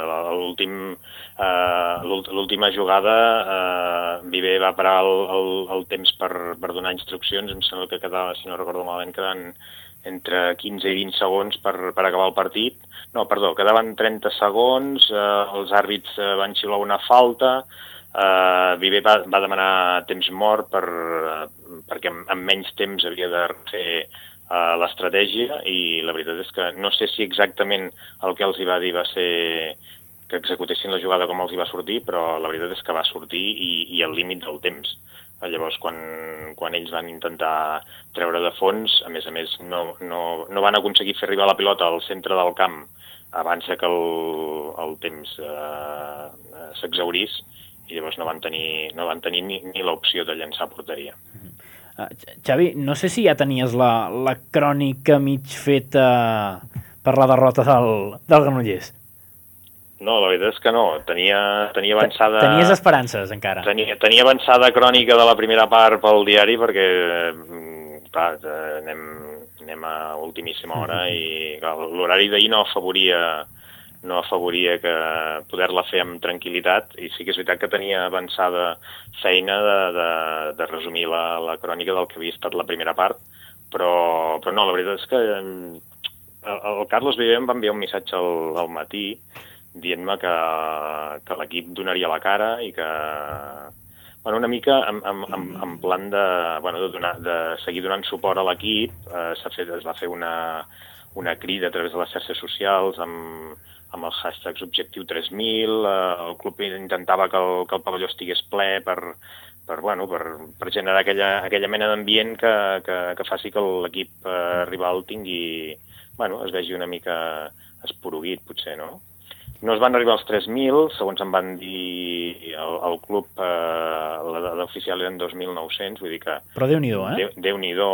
L'última jugada, Viver va parar el temps per donar instruccions. Em sembla que quedava, si no recordo malament, quedant entre 15 i 20 segons per acabar el partit. No, perdó, quedaven 30 segons, els àrbits van xiular una falta, Viver va demanar temps mort perquè amb menys temps havia de fer l'estratègia, i la veritat és que no sé si exactament el que els hi va dir va ser que executessin la jugada com els hi va sortir, però la veritat és que va sortir i al límit del temps. Llavors, quan ells van intentar treure de fons, a més, no van aconseguir fer arribar la pilota al centre del camp abans que el temps s'exhaurís, i llavors no van tenir ni l'opció de llançar a porteria. Xavi, no sé si ja tenies la crònica mig feta per la derrota del Granollers. No, la veritat és que no. Tenia avançada... Tenies esperances, encara. Tenia avançada crònica de la primera part pel diari, perquè clar, anem anem a ultimíssima hora i l'horari d'ahir no afavoria que poder-la fer amb tranquil·litat, i sí que és veritat que tenia avançada feina de resumir la crònica del que havia estat la primera part, però no, la veritat és que el Carlos Viver em va enviar un missatge al matí dient-me que l'equip donaria la cara i que una mica en plan de seguir donant suport a l'equip. Es va fer una crida a través de les xarxes socials amb els hashtags Objectiu 3000, el club intentava que el pavelló estigués ple per generar aquella mena d'ambient que faci que l'equip rival es vegi una mica esporuguit, potser, no? No es van arribar als 3.000, segons em van dir el club, la dada oficial eren 2.900, vull dir que... Però Déu-n'hi-do, eh? Déu-n'hi-do.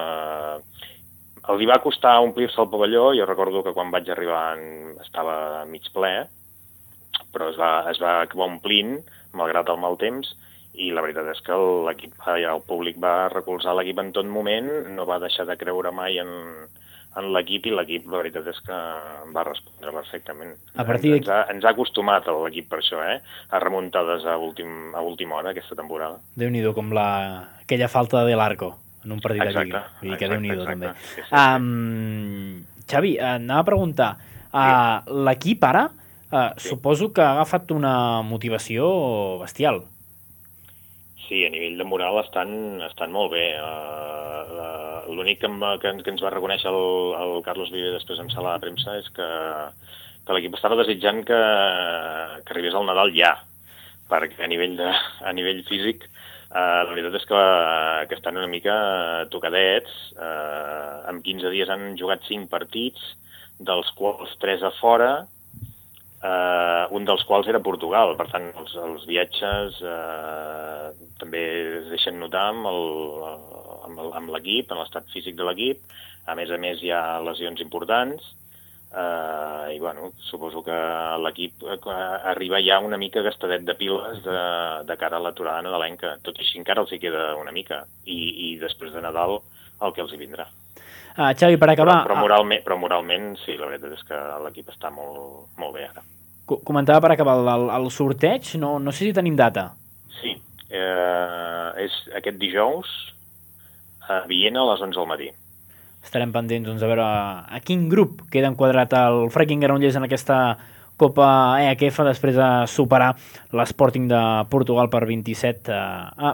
Li va costar omplir-se el pavelló, jo recordo que quan vaig arribar estava mig ple, però es va acabar omplint, malgrat el mal temps, i la veritat és que el públic va recolzar l'equip en tot moment, no va deixar de creure mai en l'equip, i l'equip, la veritat és que va respondre perfectament. Ens ha acostumat l'equip per això, a remuntades a última hora aquesta temporada. Déu-n'hi-do, com aquella falta de l'Arco en un partit d'aquí. Vull dir que Déu-n'hi-do, també. Xavi, anava a preguntar, l'equip ara suposo que ha agafat una motivació bestial. Sí, a nivell de moral estan molt bé. L'únic que ens va reconèixer el Carlos Viver després en sala de premsa és que l'equip estava desitjant que arribés al Nadal ja, perquè a nivell físic la veritat és que estan una mica tocadets. En 15 dies han jugat 5 partits, dels quals 3 a fora, un dels quals era Portugal. Per tant, els viatges també es deixen notar amb l'equip, en l'estat físic de l'equip. A més, hi ha lesions importants i suposo que l'equip arriba ja una mica gastadet de piles de cara a l'aturada nadalenca. Tot i així encara els hi queda una mica, i després de Nadal el que els hi vindrà. Xavi, per acabar... Però moralment, sí, la veritat és que l'equip està molt, molt bé ara. Comentava per acabar el sorteig, no sé si tenim data. Sí, és aquest dijous a Viena a les 11 del matí. Estarem pendents, doncs, a veure a quin grup queda enquadrat el Freiking Granollers en aquesta Copa EHF després de superar l'Sporting de Portugal per 25 a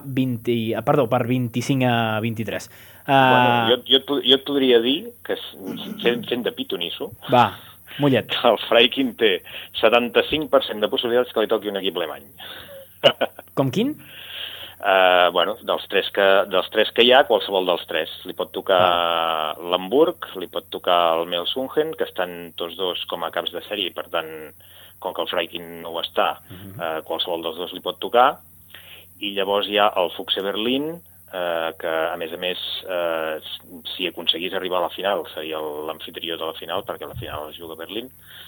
23. Jo et podria dir que fent de pitonisso, va, mullet, que el Freiking té 75% de possibilitats que li toqui un equip alemany. Com quin? Dels tres que hi ha, qualsevol dels tres. Li pot tocar l'Hamburg, li pot tocar el Melsungen, que estan tots dos com a caps de sèrie, i per tant, com que el Freiking no ho està, qualsevol dels dos li pot tocar. I llavors hi ha el Füchse Berlin, que a més, si aconseguís arribar a la final, seria l'amfitrió de la final, perquè la final es juga a Berlín.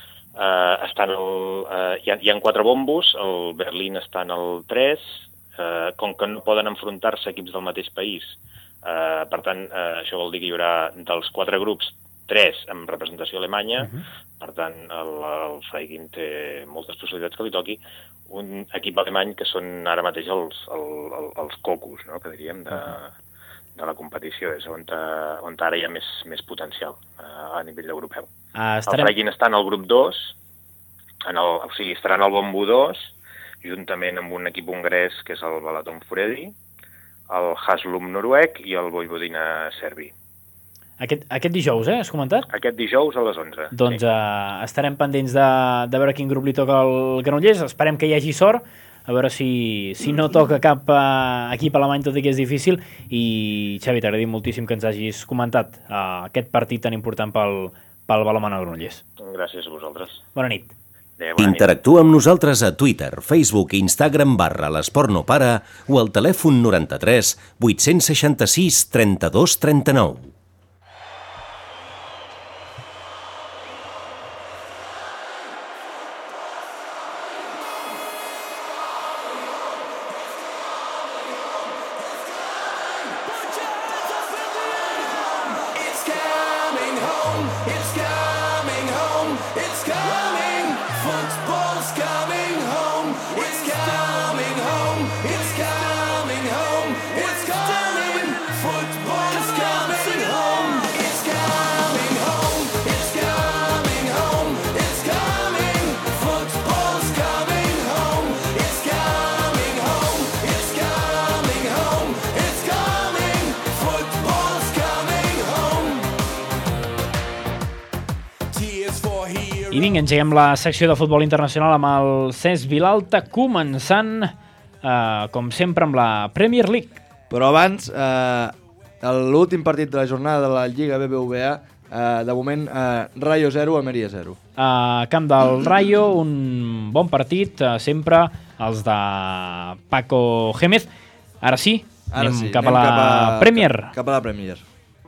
Hi ha 4 bombos, el Berlín està en el 3, com que no poden enfrontar-se equips del mateix país. Per tant, això vol dir que hi haurà dels 4 grups 3 amb representació alemanya. Per tant, el Freiking té moltes possibilitats que li toqui un equip alemany, que són ara mateix els cocos, no?, que diríem, de la competició. És on ara hi ha més potencial a nivell europeu. El Freiking està en el grup 2, o sigui, estarà en el bombo 2, juntament amb un equip hongarès que és el Balaton Furedi, el Haslum noruec i el Vojvodina serbi. Aquest dijous, has comentat? Aquest dijous a les 11. Doncs estarem pendents de veure quin grup li toca al Granollers. Esperem que hi hagi sort, a veure si no toca cap equip alemany, tot i que és difícil. I Xavi, t'agradim moltíssim que ens hagis comentat aquest partit tan important pel balonmano Granollers. Gràcies a vosaltres. Bona nit. Interactua amb nosaltres a Twitter, Facebook i Instagram /l'Esport no para o al telèfon 93 866 32 39. It's I vinga, engeguem la secció de futbol internacional amb el Cesc Vilalta, començant, com sempre, amb la Premier League. Però abans, l'últim partit de la jornada de la Lliga BBVA, de moment, Rayo 0, Almeria 0. Camp del Rayo, un bon partit, sempre els de Paco Gémez. Ara sí, anem cap a la Premier. Cap a la Premier.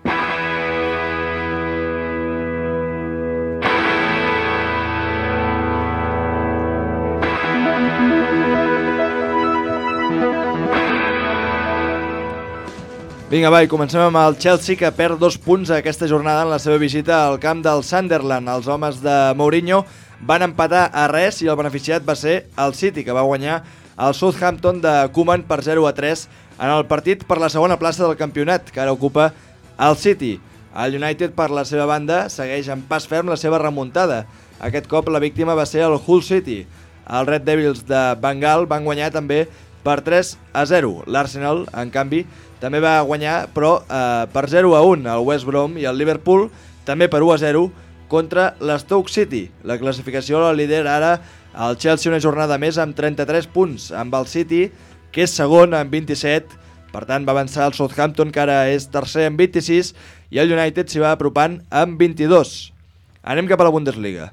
Vinga, va, i comencem amb el Chelsea, que perd 2 punts aquesta jornada en la seva visita al camp del Sunderland. Els homes de Mourinho van empatar a res i el beneficiat va ser el City, que va guanyar el Southampton de Koeman per 0-3 en el partit per la segona plaça del campionat, que ara ocupa el City. El United, per la seva banda, segueix en pas ferm la seva remuntada. Aquest cop la víctima va ser el Hull City. Els Red Devils de Bengal van guanyar també per 3-0. L'Arsenal, en canvi, també va guanyar, però per 0-1 el West Brom, i el Liverpool també per 1-0 contra l'Stoke City. La classificació la lidera ara el Chelsea una jornada més amb 33 punts, amb el City, que és segon amb 27, per tant va avançar el Southampton, que ara és tercer amb 26, i el United s'hi va apropant amb 22. Anem cap a la Bundesliga.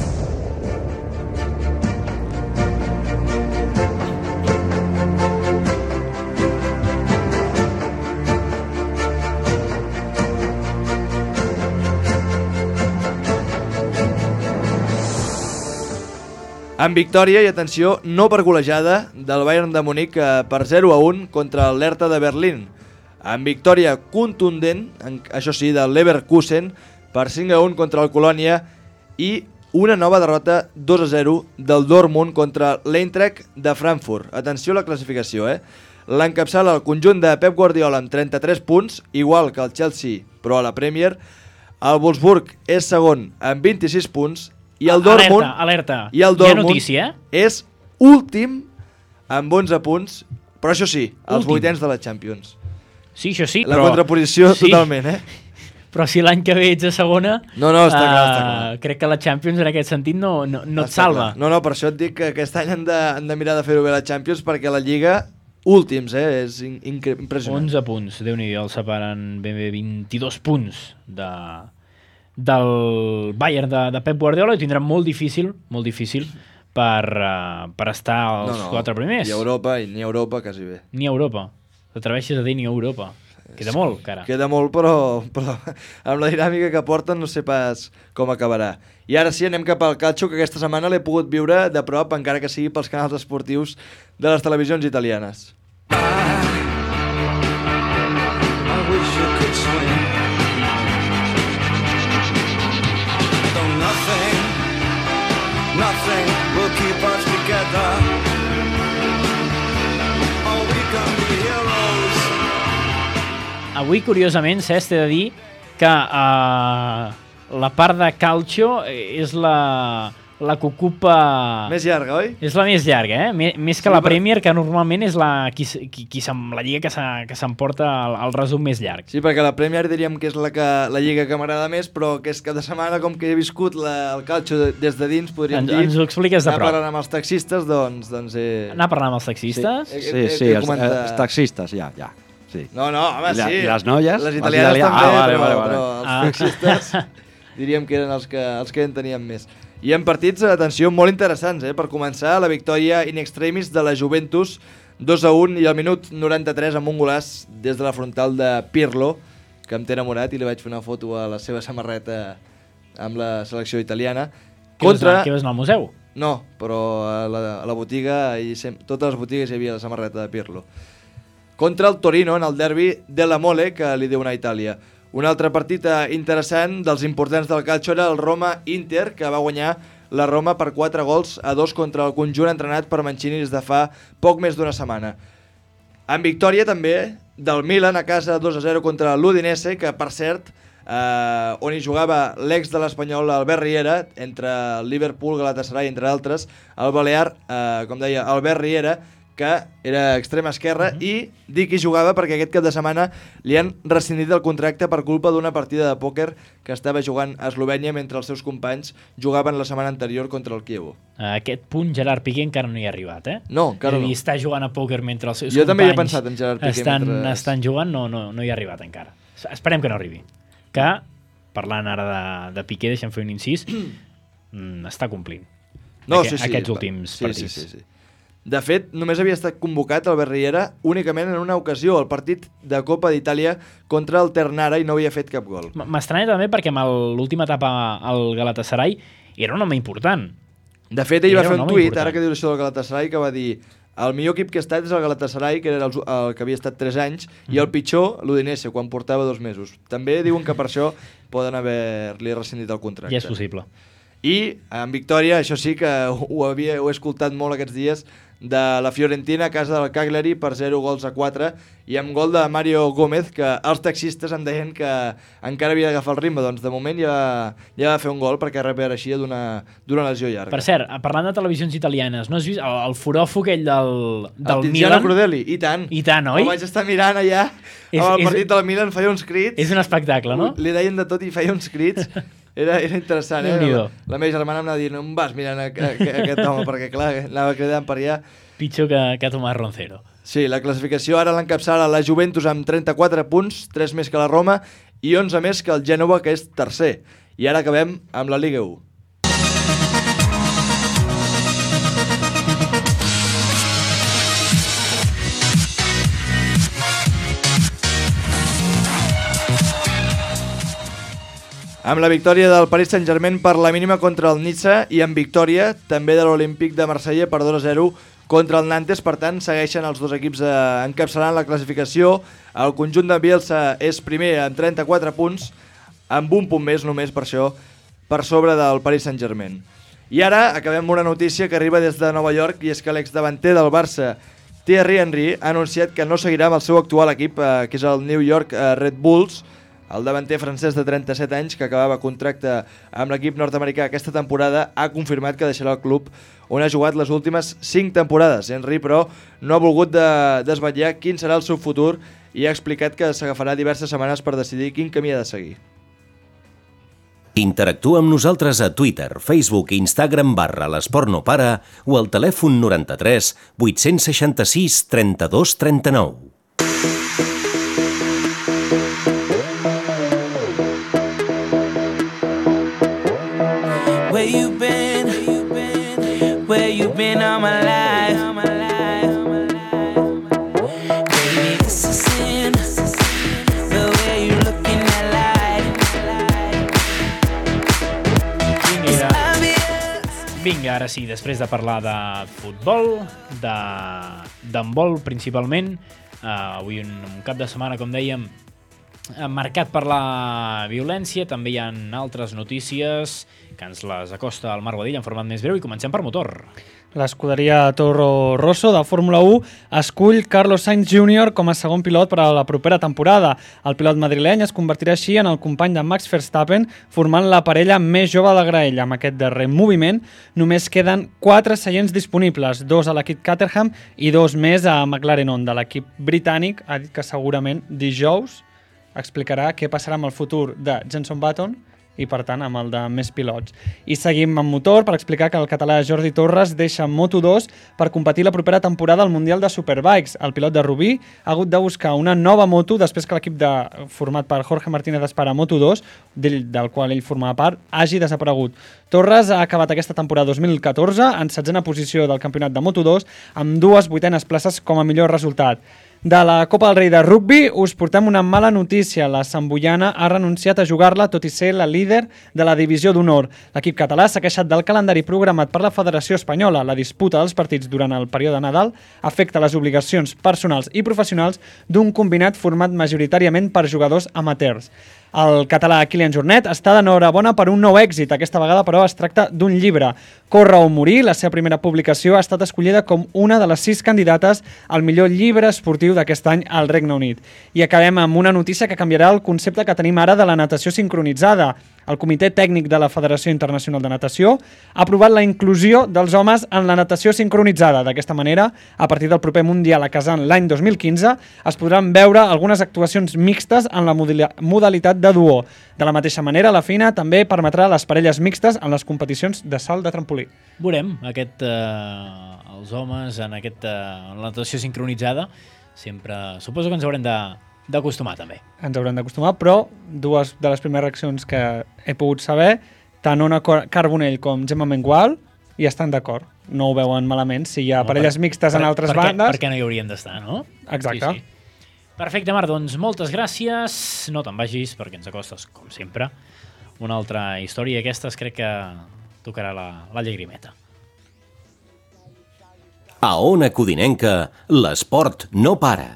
En victòria, i atenció, no per golejada, del Bayern de Munic per 0-1 contra l'Hertha de Berlín. En victòria contundent, això sí, del Leverkusen per 5-1 contra el Colònia, i una nova derrota 2-0 del Dortmund contra l'Eintracht de Frankfurt. Atenció a la classificació, L'encapçala el conjunt de Pep Guardiola amb 33 punts, igual que el Chelsea, però a la Premier. El Wolfsburg és segon amb 26 punts, i el Dortmund, alerta. I el Dortmund notícia, és últim amb 11 punts, però això sí, els vuitens de la Champions. Sí, això sí, la contraposició totalment, Però si l'any que ve ets a segona, no, està clar. Crec que la Champions en aquest sentit no et salva. Clar. No, per això et dic que aquest any han de mirar de fer-ho bé la Champions, perquè la Lliga, últims, és impressionant. 11 punts, Déu-n'hi-do, els separen ben bé 22 punts del Bayern de Pep Guardiola, i tindrà molt difícil per estar als 4 primers. Ni Europa, quasi bé. Ni Europa. T'atreveixes a dir ni Europa. Queda molt, cara. Queda molt, però amb la dinàmica que porten no sé pas com acabarà. I ara sí, anem cap al calcio, que aquesta setmana l'he pogut viure de prop, encara que sigui pels canals esportius de les televisions italianes. I wish you could swim. Nothing will keep us together. Oh, we can be heroes. Avui, curiosament, Cesc, t'he de dir que la part de calcio és la que ocupa... Més llarga, oi? És la més llarga, Més que la Premier, que normalment és la lliga que s'emporta el resum més llarg. Sí, perquè la Premier diríem que és la lliga que m'agrada més, però que és cada setmana, com que he viscut el calcio des de dins, podríem dir... Ens ho expliques de prop. Anar parlant amb els taxistes, doncs... Anar parlant amb els taxistes? Sí, els taxistes, ja. Sí. No, home, sí. I les noies? Les italianes també, vale. Però els taxistes diríem que eren els que en tenien més. I en partits, atenció, molt interessants, Per començar, la victòria in extremis de la Juventus, 2-1, i al minut 93 amb un golaç des de la frontal de Pirlo, que em té enamorat, i li vaig fer una foto a la seva samarreta amb la selecció italiana. Què vas anar al museu? No, però a la botiga, totes les botigues hi havia la samarreta de Pirlo. Contra el Torino, en el derbi de la Mole, que li diuen a Itàlia. Un altre partit interessant dels importants del calcio era el Roma-Inter, que va guanyar la Roma per 4-2 contra el conjunt entrenat per Mancini des de fa poc més d'una setmana. En victòria també del Milan a casa 2-0 contra l'Udinese, que per cert, on hi jugava l'ex de l'Espanyol Albert Riera, entre el Liverpool, Galatasaray, entre altres, el balear, com deia, Albert Riera, que era extrema esquerra, i dic que jugava perquè aquest cap de setmana li han rescindit el contracte per culpa d'una partida de pòquer que estava jugant a Eslovènia mentre els seus companys jugaven la setmana anterior contra el Kiev. A aquest punt Gerard Piqué encara no hi ha arribat, eh? No, encara no. És a dir, està jugant a pòquer mentre els seus companys també he pensat en Gerard Piqué estan jugant, no hi ha arribat encara. Esperem que no arribi. Que, parlant ara de Piqué, deixa'm fer un incís, està complint aquests últims partits. Sí. De fet, només havia estat convocat Albert Riera únicament en una ocasió, el partit de Copa d'Itàlia contra el Ternara, i no havia fet cap gol. M'estranya també perquè amb l'última etapa al Galatasaray era un home important. De fet, ell va fer un tuit, ara que dius això del Galatasaray, que va dir: el millor equip que ha estat és el Galatasaray, que era el que havia estat 3 anys, i el pitjor, l'Udinese, quan portava 2 mesos. També diuen que per això poden haver-li rescindit el contracte. Ja és possible. I en victòria, això sí que ho he escoltat molt aquests dies, de la Fiorentina a casa del Cagliari per 0-4, i amb gol de Mario Gómez, que els taxistes em deien que encara havia d'agafar el ritme. Doncs de moment ja va fer un gol perquè reapareixia d'una lesió llarga. Per cert, parlant de televisions italianes, no has vist el forofo aquell del Milan? Tiziano Crudeli, i tant, oi? El vaig estar mirant allà, amb el partit del Milan, feia uns crits. És un espectacle, no? Li deien de tot i feia uns crits. Era interessant, La meva germana em anava dient: on vas mirant aquest home? Perquè clar, anava cridant per allà. Pitjor que Tomàs Roncero. Sí, la classificació ara l'encapçala la Juventus amb 34 punts, 3 més que la Roma i 11 més que el Gènova, que és tercer. I ara acabem amb la Liga 1. Amb la victòria del Paris Saint-Germain per la mínima contra el Niça i amb victòria també de l'Olímpic de Marsella per 2-0 contra el Nantes. Per tant, segueixen els dos equips encapçalant la classificació. El conjunt de Bielsa és primer amb 34 punts, amb un punt més només per això, per sobre del Paris Saint-Germain. I ara acabem amb una notícia que arriba des de Nova York, i és que l'exdavanter del Barça, Thierry Henry, ha anunciat que no seguirà amb el seu actual equip, que és el New York Red Bulls. El davanter francès de 37 anys, que acabava contracte amb l'equip nord-americà aquesta temporada, ha confirmat que deixarà el club on ha jugat les últimes 5 temporades. Henry, però, no ha volgut desvetllar quin serà el seu futur i ha explicat que s'agafarà diverses setmanes per decidir quin camí ha de seguir. Interactua amb nosaltres a Twitter, Facebook i Instagram /l'Esport no para o al telèfon 93 866 32 39. Where you been? Where you been all my life? Baby, this is sin. The way you looking at life. Vinga, ara sí, després de parlar de futbol, d'handbol principalment, avui un cap de setmana, com dèiem, marcat per la violència. També hi ha altres notícies que ens les acosta el Marc Badilla en format més breu, i comencem per motor. L'escuderia Toro Rosso de Fórmula 1 escull Carlos Sainz Jr. com a segon pilot per a la propera temporada. El pilot madrileny es convertirà així en el company de Max Verstappen, formant la parella més jove de la graella. Amb aquest darrer moviment només queden 4 seients disponibles, 2 a l'equip Caterham i 2 més a McLaren, on de l'equip britànic ha dit que segurament dijous explicarà què passarà amb el futur de Jenson Button i, per tant, amb el de més pilots. I seguim amb motor per explicar que el català Jordi Torres deixa Moto2 per competir la propera temporada al Mundial de Superbikes. El pilot de Rubí ha hagut de buscar una nova moto després que l'equip format per Jorge Martínez Espara Moto2, del qual ell formava part, hagi desaparegut. Torres ha acabat aquesta temporada 2014 en 7ª posició del campionat de Moto2 amb 2 8enes places com a millor resultat. De la Copa del Rei de rugbi us portem una mala notícia. La Samboiana ha renunciat a jugar-la, tot i ser la líder de la divisió d'honor. L'equip català s'ha queixat del calendari programat per la Federació Espanyola. La disputa dels partits durant el període Nadal afecta les obligacions personals i professionals d'un combinat format majoritàriament per jugadors amateurs. El català Kilian Jornet està d'enhorabona per un nou èxit. Aquesta vegada, però, es tracta d'un llibre. Córrer o morir, la seva primera publicació, ha estat escollida com una de les 6 candidates al millor llibre esportiu d'aquest any al Regne Unit. I acabem amb una notícia que canviarà el concepte que tenim ara de la natació sincronitzada. El Comitè Tècnic de la Federació Internacional de Natació ha aprovat la inclusió dels homes en la natació sincronitzada. D'aquesta manera, a partir del proper Mundial a Kazan l'any 2015, es podran veure algunes actuacions mixtes en la modalitat de duo. De la mateixa manera, la FINA també permetrà les parelles mixtes en les competicions de salt de trampolí. Veurem els homes en la natació sincronitzada. Sempre suposo que ens haurem d'acostumar també. Ens haurem d'acostumar, però dues de les primeres reaccions que he pogut saber, tant Ona Carbonell com Gemma Mengual, hi estan d'acord. No ho veuen malament. Si hi ha parelles mixtes en altres bandes... Per què no hi hauríem d'estar, no? Exacte. Sí. Perfecte, Marc, doncs moltes gràcies. No te'n vagis, perquè ens acostes, com sempre, una altra història. Aquestes crec que tocarà la llagrimeta. A Ona Codinenca, l'esport no para.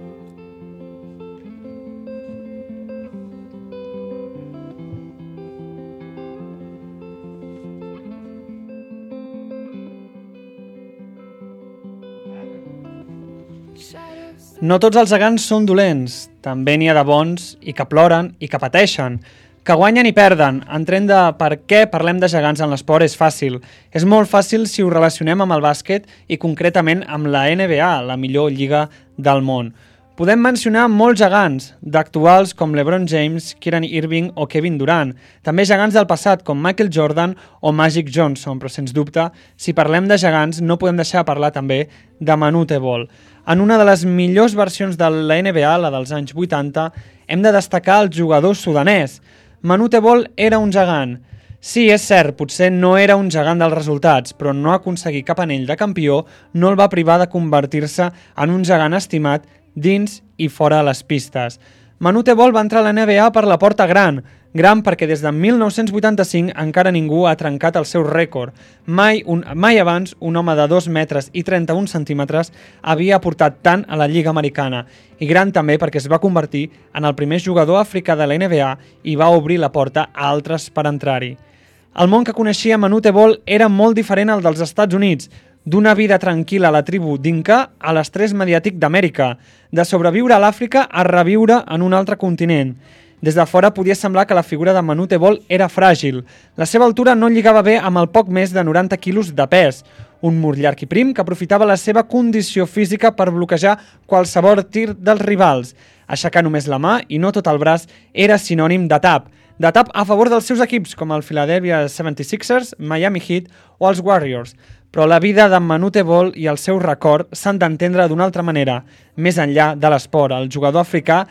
No tots els gegants són dolents. També n'hi ha de bons i que ploren i que pateixen. Que guanyen i perden. Entrant de per què parlem de gegants en l'esport és fàcil. És molt fàcil si ho relacionem amb el bàsquet i concretament amb la NBA, la millor lliga del món. Podem mencionar molts gegants, d'actuals com LeBron James, Kyrie Irving o Kevin Durant. També gegants del passat com Michael Jordan o Magic Johnson, però sens dubte, si parlem de gegants no podem deixar de parlar també de Manute Bol. En una de les millors versions de la NBA, la dels anys 80, hem de destacar el jugador sudanès. Manute Bol era un gegant. Sí, és cert, potser no era un gegant dels resultats, però no aconseguir cap anell de campió no el va privar de convertir-se en un gegant estimat dins i fora de les pistes. Manute Bol va entrar a la NBA per la porta gran perquè des de 1985 encara ningú ha trencat el seu rècord. Mai abans un home de 2 metres i 31 centímetres havia aportat tant a la Lliga Americana, i gran també perquè es va convertir en el primer jugador africà de la NBA i va obrir la porta a altres per entrar-hi. El món que coneixia Manute Bol era molt diferent al dels Estats Units, d'una vida tranquil·la a la tribu d'Inca a l'estrès mediàtic d'Amèrica, de sobreviure a l'Àfrica a reviure en un altre continent. Des de fora podia semblar que la figura de Manute Bol era fràgil. La seva altura no lligava bé amb el poc més de 90 quilos de pes. Un mur llarg i prim que aprofitava la seva condició física per bloquejar qualsevol tir dels rivals. Aixecar només la mà i no tot el braç era sinònim de tap a favor dels seus equips com el Philadelphia 76ers, Miami Heat o els Warriors. Però la vida de Manute Bol i el seu record s'han d'entendre d'una altra manera. Més enllà de l'esport, el jugador africà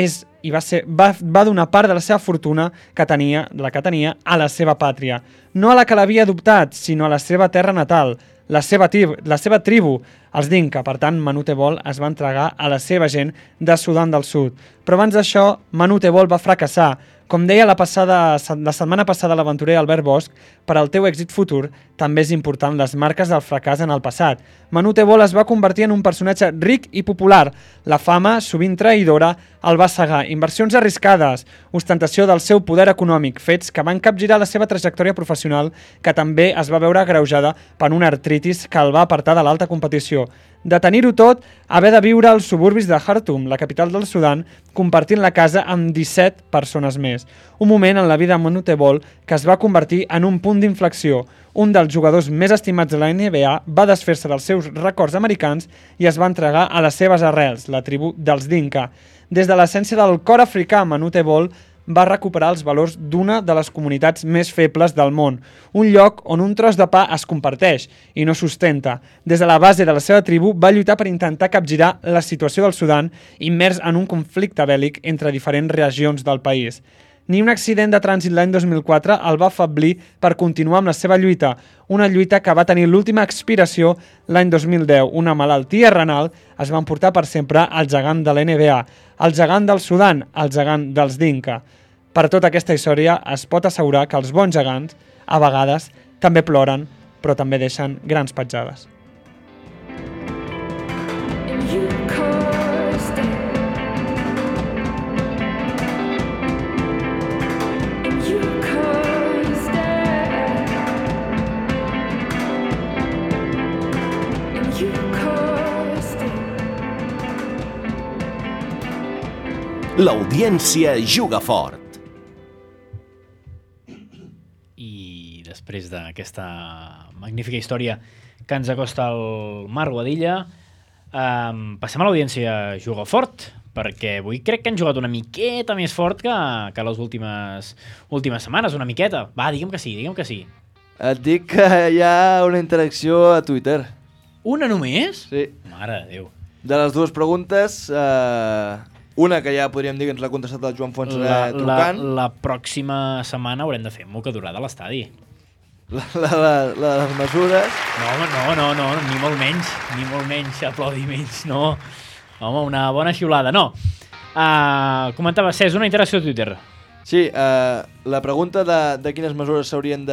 va donar part de la seva fortuna que tenia a la seva pàtria. No a la que l'havia adoptat, sinó a la seva terra natal, la seva tribu, els Dinka. Per tant, Manute Bol es va entregar a la seva gent de Sudan del Sud. Però abans d'això, Manute Bol va fracassar. Com deia la setmana passada l'aventurer Albert Bosch, per al teu èxit futur també és important les marques del fracàs en el passat. Manute Bol es va convertir en un personatge ric i popular. La fama, sovint traïdora, el va cegar. Inversions arriscades, ostentació del seu poder econòmic, fets que van capgirar la seva trajectòria professional, que també es va veure agreujada per una artritis que el va apartar de l'alta competició. De tenir-ho tot, haver de viure als suburbis de Khartoum, la capital del Sudan, compartint la casa amb 17 persones més. Un moment en la vida de Manute Bol que es va convertir en un punt d'inflexió. Un dels jugadors més estimats de la NBA va desfer-se dels seus records americans i es va entregar a les seves arrels, la tribu dels Dinka. Des de l'essència del cor africà, Manute Bol va recuperar els valors d'una de les comunitats més febles del món, un lloc on un tros de pa es comparteix i no s'ostenta. Des de la base de la seva tribu va lluitar per intentar capgirar la situació del Sudan, immers en un conflicte bèl·lic entre diferents regions del país. Ni un accident de trànsit l'any 2004 el va afeblir per continuar amb la seva lluita, una lluita que va tenir l'última expiració l'any 2010. Una malaltia renal es va emportar per sempre al gegant de la NBA, el gegant del Sudan, el gegant dels Dinka. Per tota aquesta història es pot assegurar que els bons gegants, a vegades, també ploren, però també deixen grans petjades. L'audiència juga fort. després d'aquesta magnífica història que ens acosta el Marc Guadilla. Passem a l'audiència Juga Fort, perquè avui crec que han jugat una miqueta més fort que les últimes setmanes, una miqueta. Va, digue'm que sí. Et dic que hi ha una interacció a Twitter. Una només? Sí. Mare de Déu. De les dues preguntes, una que ja podríem dir que ens l'ha contestat el Joan Fontserè trucant. La pròxima setmana haurem de fer mocadurada a l'estadi. La de les mesures. No, ni molt menys, aplaudiments, no. Home, una bona xiulada, no. Comentava, Cés, una interacció a Twitter. Sí, la pregunta de quines mesures s'haurien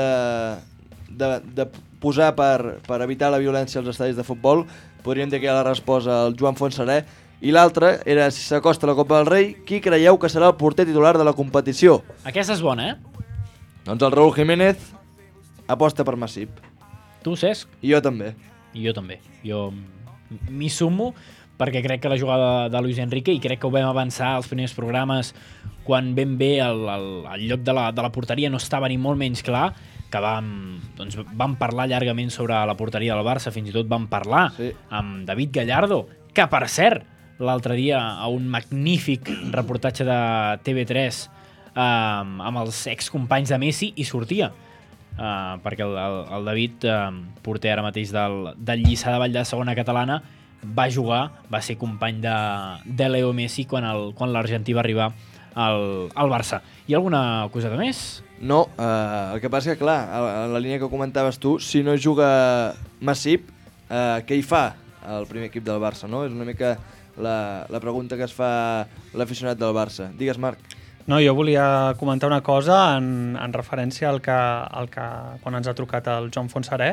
de posar per evitar la violència als estadis de futbol, podríem dir que ja la resposta el Joan Fontserè, i l'altra era, si s'acosta la Copa del Rei, qui creieu que serà el porter titular de la competició? Aquesta és bona, Doncs el Raúl Jiménez aposta per Masip. Tu, Cesc? I jo també. Jo m'hi sumo, perquè crec que la jugada de Luis Enrique, i crec que ho vam avançar als primers programes, quan ben bé el lloc de la porteria no estava ni molt menys clar, que vam parlar llargament sobre la porteria del Barça, fins i tot vam parlar amb David Gallardo, que per cert, l'altre dia a un magnífic reportatge de TV3 amb els excompanys de Messi hi sortia, perquè el David, porter ara mateix del Lliçà de Vall de Segona Catalana, va jugar, va ser company de Leo Messi quan l'argentí va arribar al Barça. Hi ha alguna coseta més? No, el que passa que, clar, en la línia que comentaves tu, si no juga Masip, què hi fa el primer equip del Barça, no? És una mica la pregunta que es fa l'aficionat del Barça. Digues, Marc. No, jo volia comentar una cosa en referència al que quan ens ha trucat el Joan Fontserè.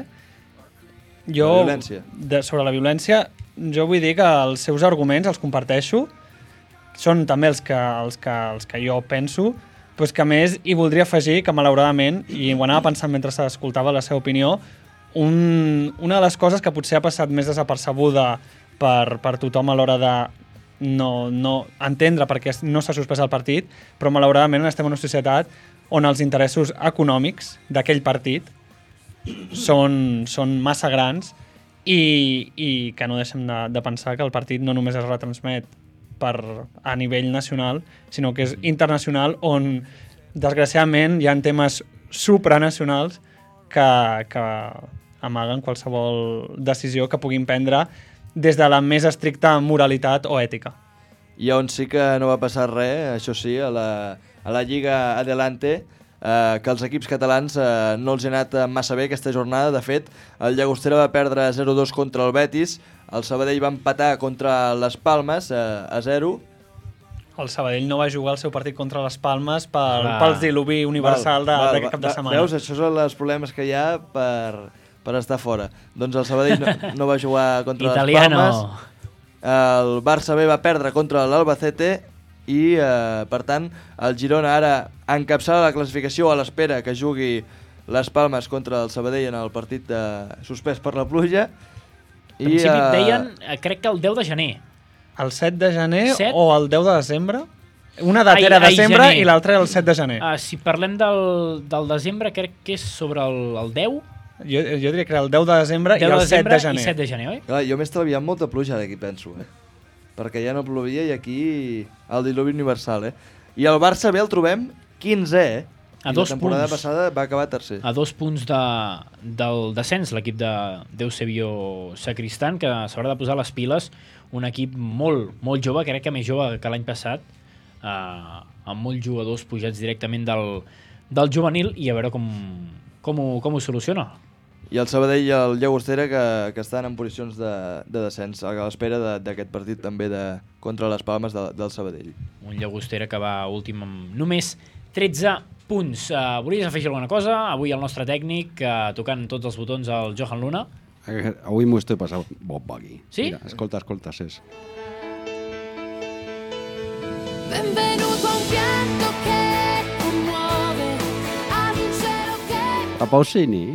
Sobre la violència, jo vull dir que els seus arguments els comparteixo, són també els que jo penso, però que a més hi voldria afegir que malauradament, i ho anava pensant mentre s'escoltava la seva opinió, una de les coses que potser ha passat més desapercebuda per tothom a l'hora de no entendre perquè no s'ha suspès el partit, però malauradament estem en una societat on els interessos econòmics d'aquell partit són massa grans i que no deixem de pensar que el partit no només es retransmet a nivell nacional, sinó que és internacional, on desgraciadament hi ha temes supranacionals que amaguen qualsevol decisió que puguin prendre des de la més estricta moralitat o ètica. I on sí que no va passar res, això sí, a la Lliga Adelante, que els equips catalans no els ha anat massa bé aquesta jornada. De fet, el Llagostera va perdre 0-2 contra el Betis, el Sabadell va empatar contra les Palmes a 0. El Sabadell no va jugar el seu partit contra les Palmes pel diluvi universal d'aquest cap de setmana. Veus, això són els problemes que hi ha per estar fora. Doncs el Sabadell no va jugar contra les Palmes. El Barça B va perdre contra l'Albacete i, per tant, el Girona ara encapçala la classificació a l'espera que jugui les Palmes contra el Sabadell en el partit suspès per la pluja. En principi deien, crec que el 10 de gener. El 7 de gener o el 10 de desembre? Una data era desembre i l'altra era el 7 de gener. Si parlem del desembre, crec que és sobre el 10. Jo diria que era el 10 de desembre i el 7 de gener. I 7 de gener, oi? Clar, jo m'he estalviat molta pluja aquí, penso, perquè ja no plovia i aquí el diluvi universal, I el Barça B el trobem 15è, A 2 punts. La temporada passada va acabar tercer. A 2 punts del descens, l'equip de Eusebio Sacristán, que s'haurà de posar les piles. Un equip molt, molt jove, crec que més jove que l'any passat, amb molts jugadors pujats directament del juvenil, i a veure com ho soluciona. I el Sabadell i el Llagostera que estan en posicions de descens, a l'espera d'aquest partit també contra les Palmes del Sabadell. Un Llagostera que va últim amb només 13 punts. Volies afegir alguna cosa? Avui el nostre tècnic tocant tots els botons, el Johan Luna. Avui m'ho estoy passant bomba aquí. Sí? Mira, escolta, Cés. Benvenuto a un pianto che commuove ad un cielo che... A Pausini?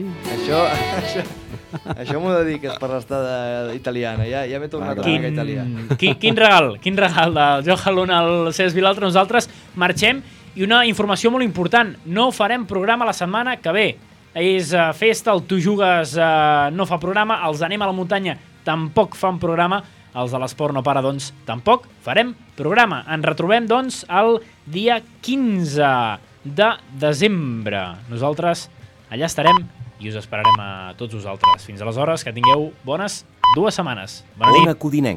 Això m'ho dediques per l'estada italiana. Ja m'he tornat a la italià. Quin regal del Johan Luna al Cesc Vilalta. Nosaltres marxem. I una informació molt important, no farem programa la setmana que ve. és festa, el Tu Jugues no fa programa, els Anem a la Muntanya tampoc fan programa, els de l'Esport No Para, doncs, tampoc farem programa. Ens retrobem, doncs, el dia 15 de desembre. Nosaltres allà estarem i us esperarem a tots vosaltres. Fins aleshores, que tingueu bones 2 setmanes. Bona nit. Ona Codinenca.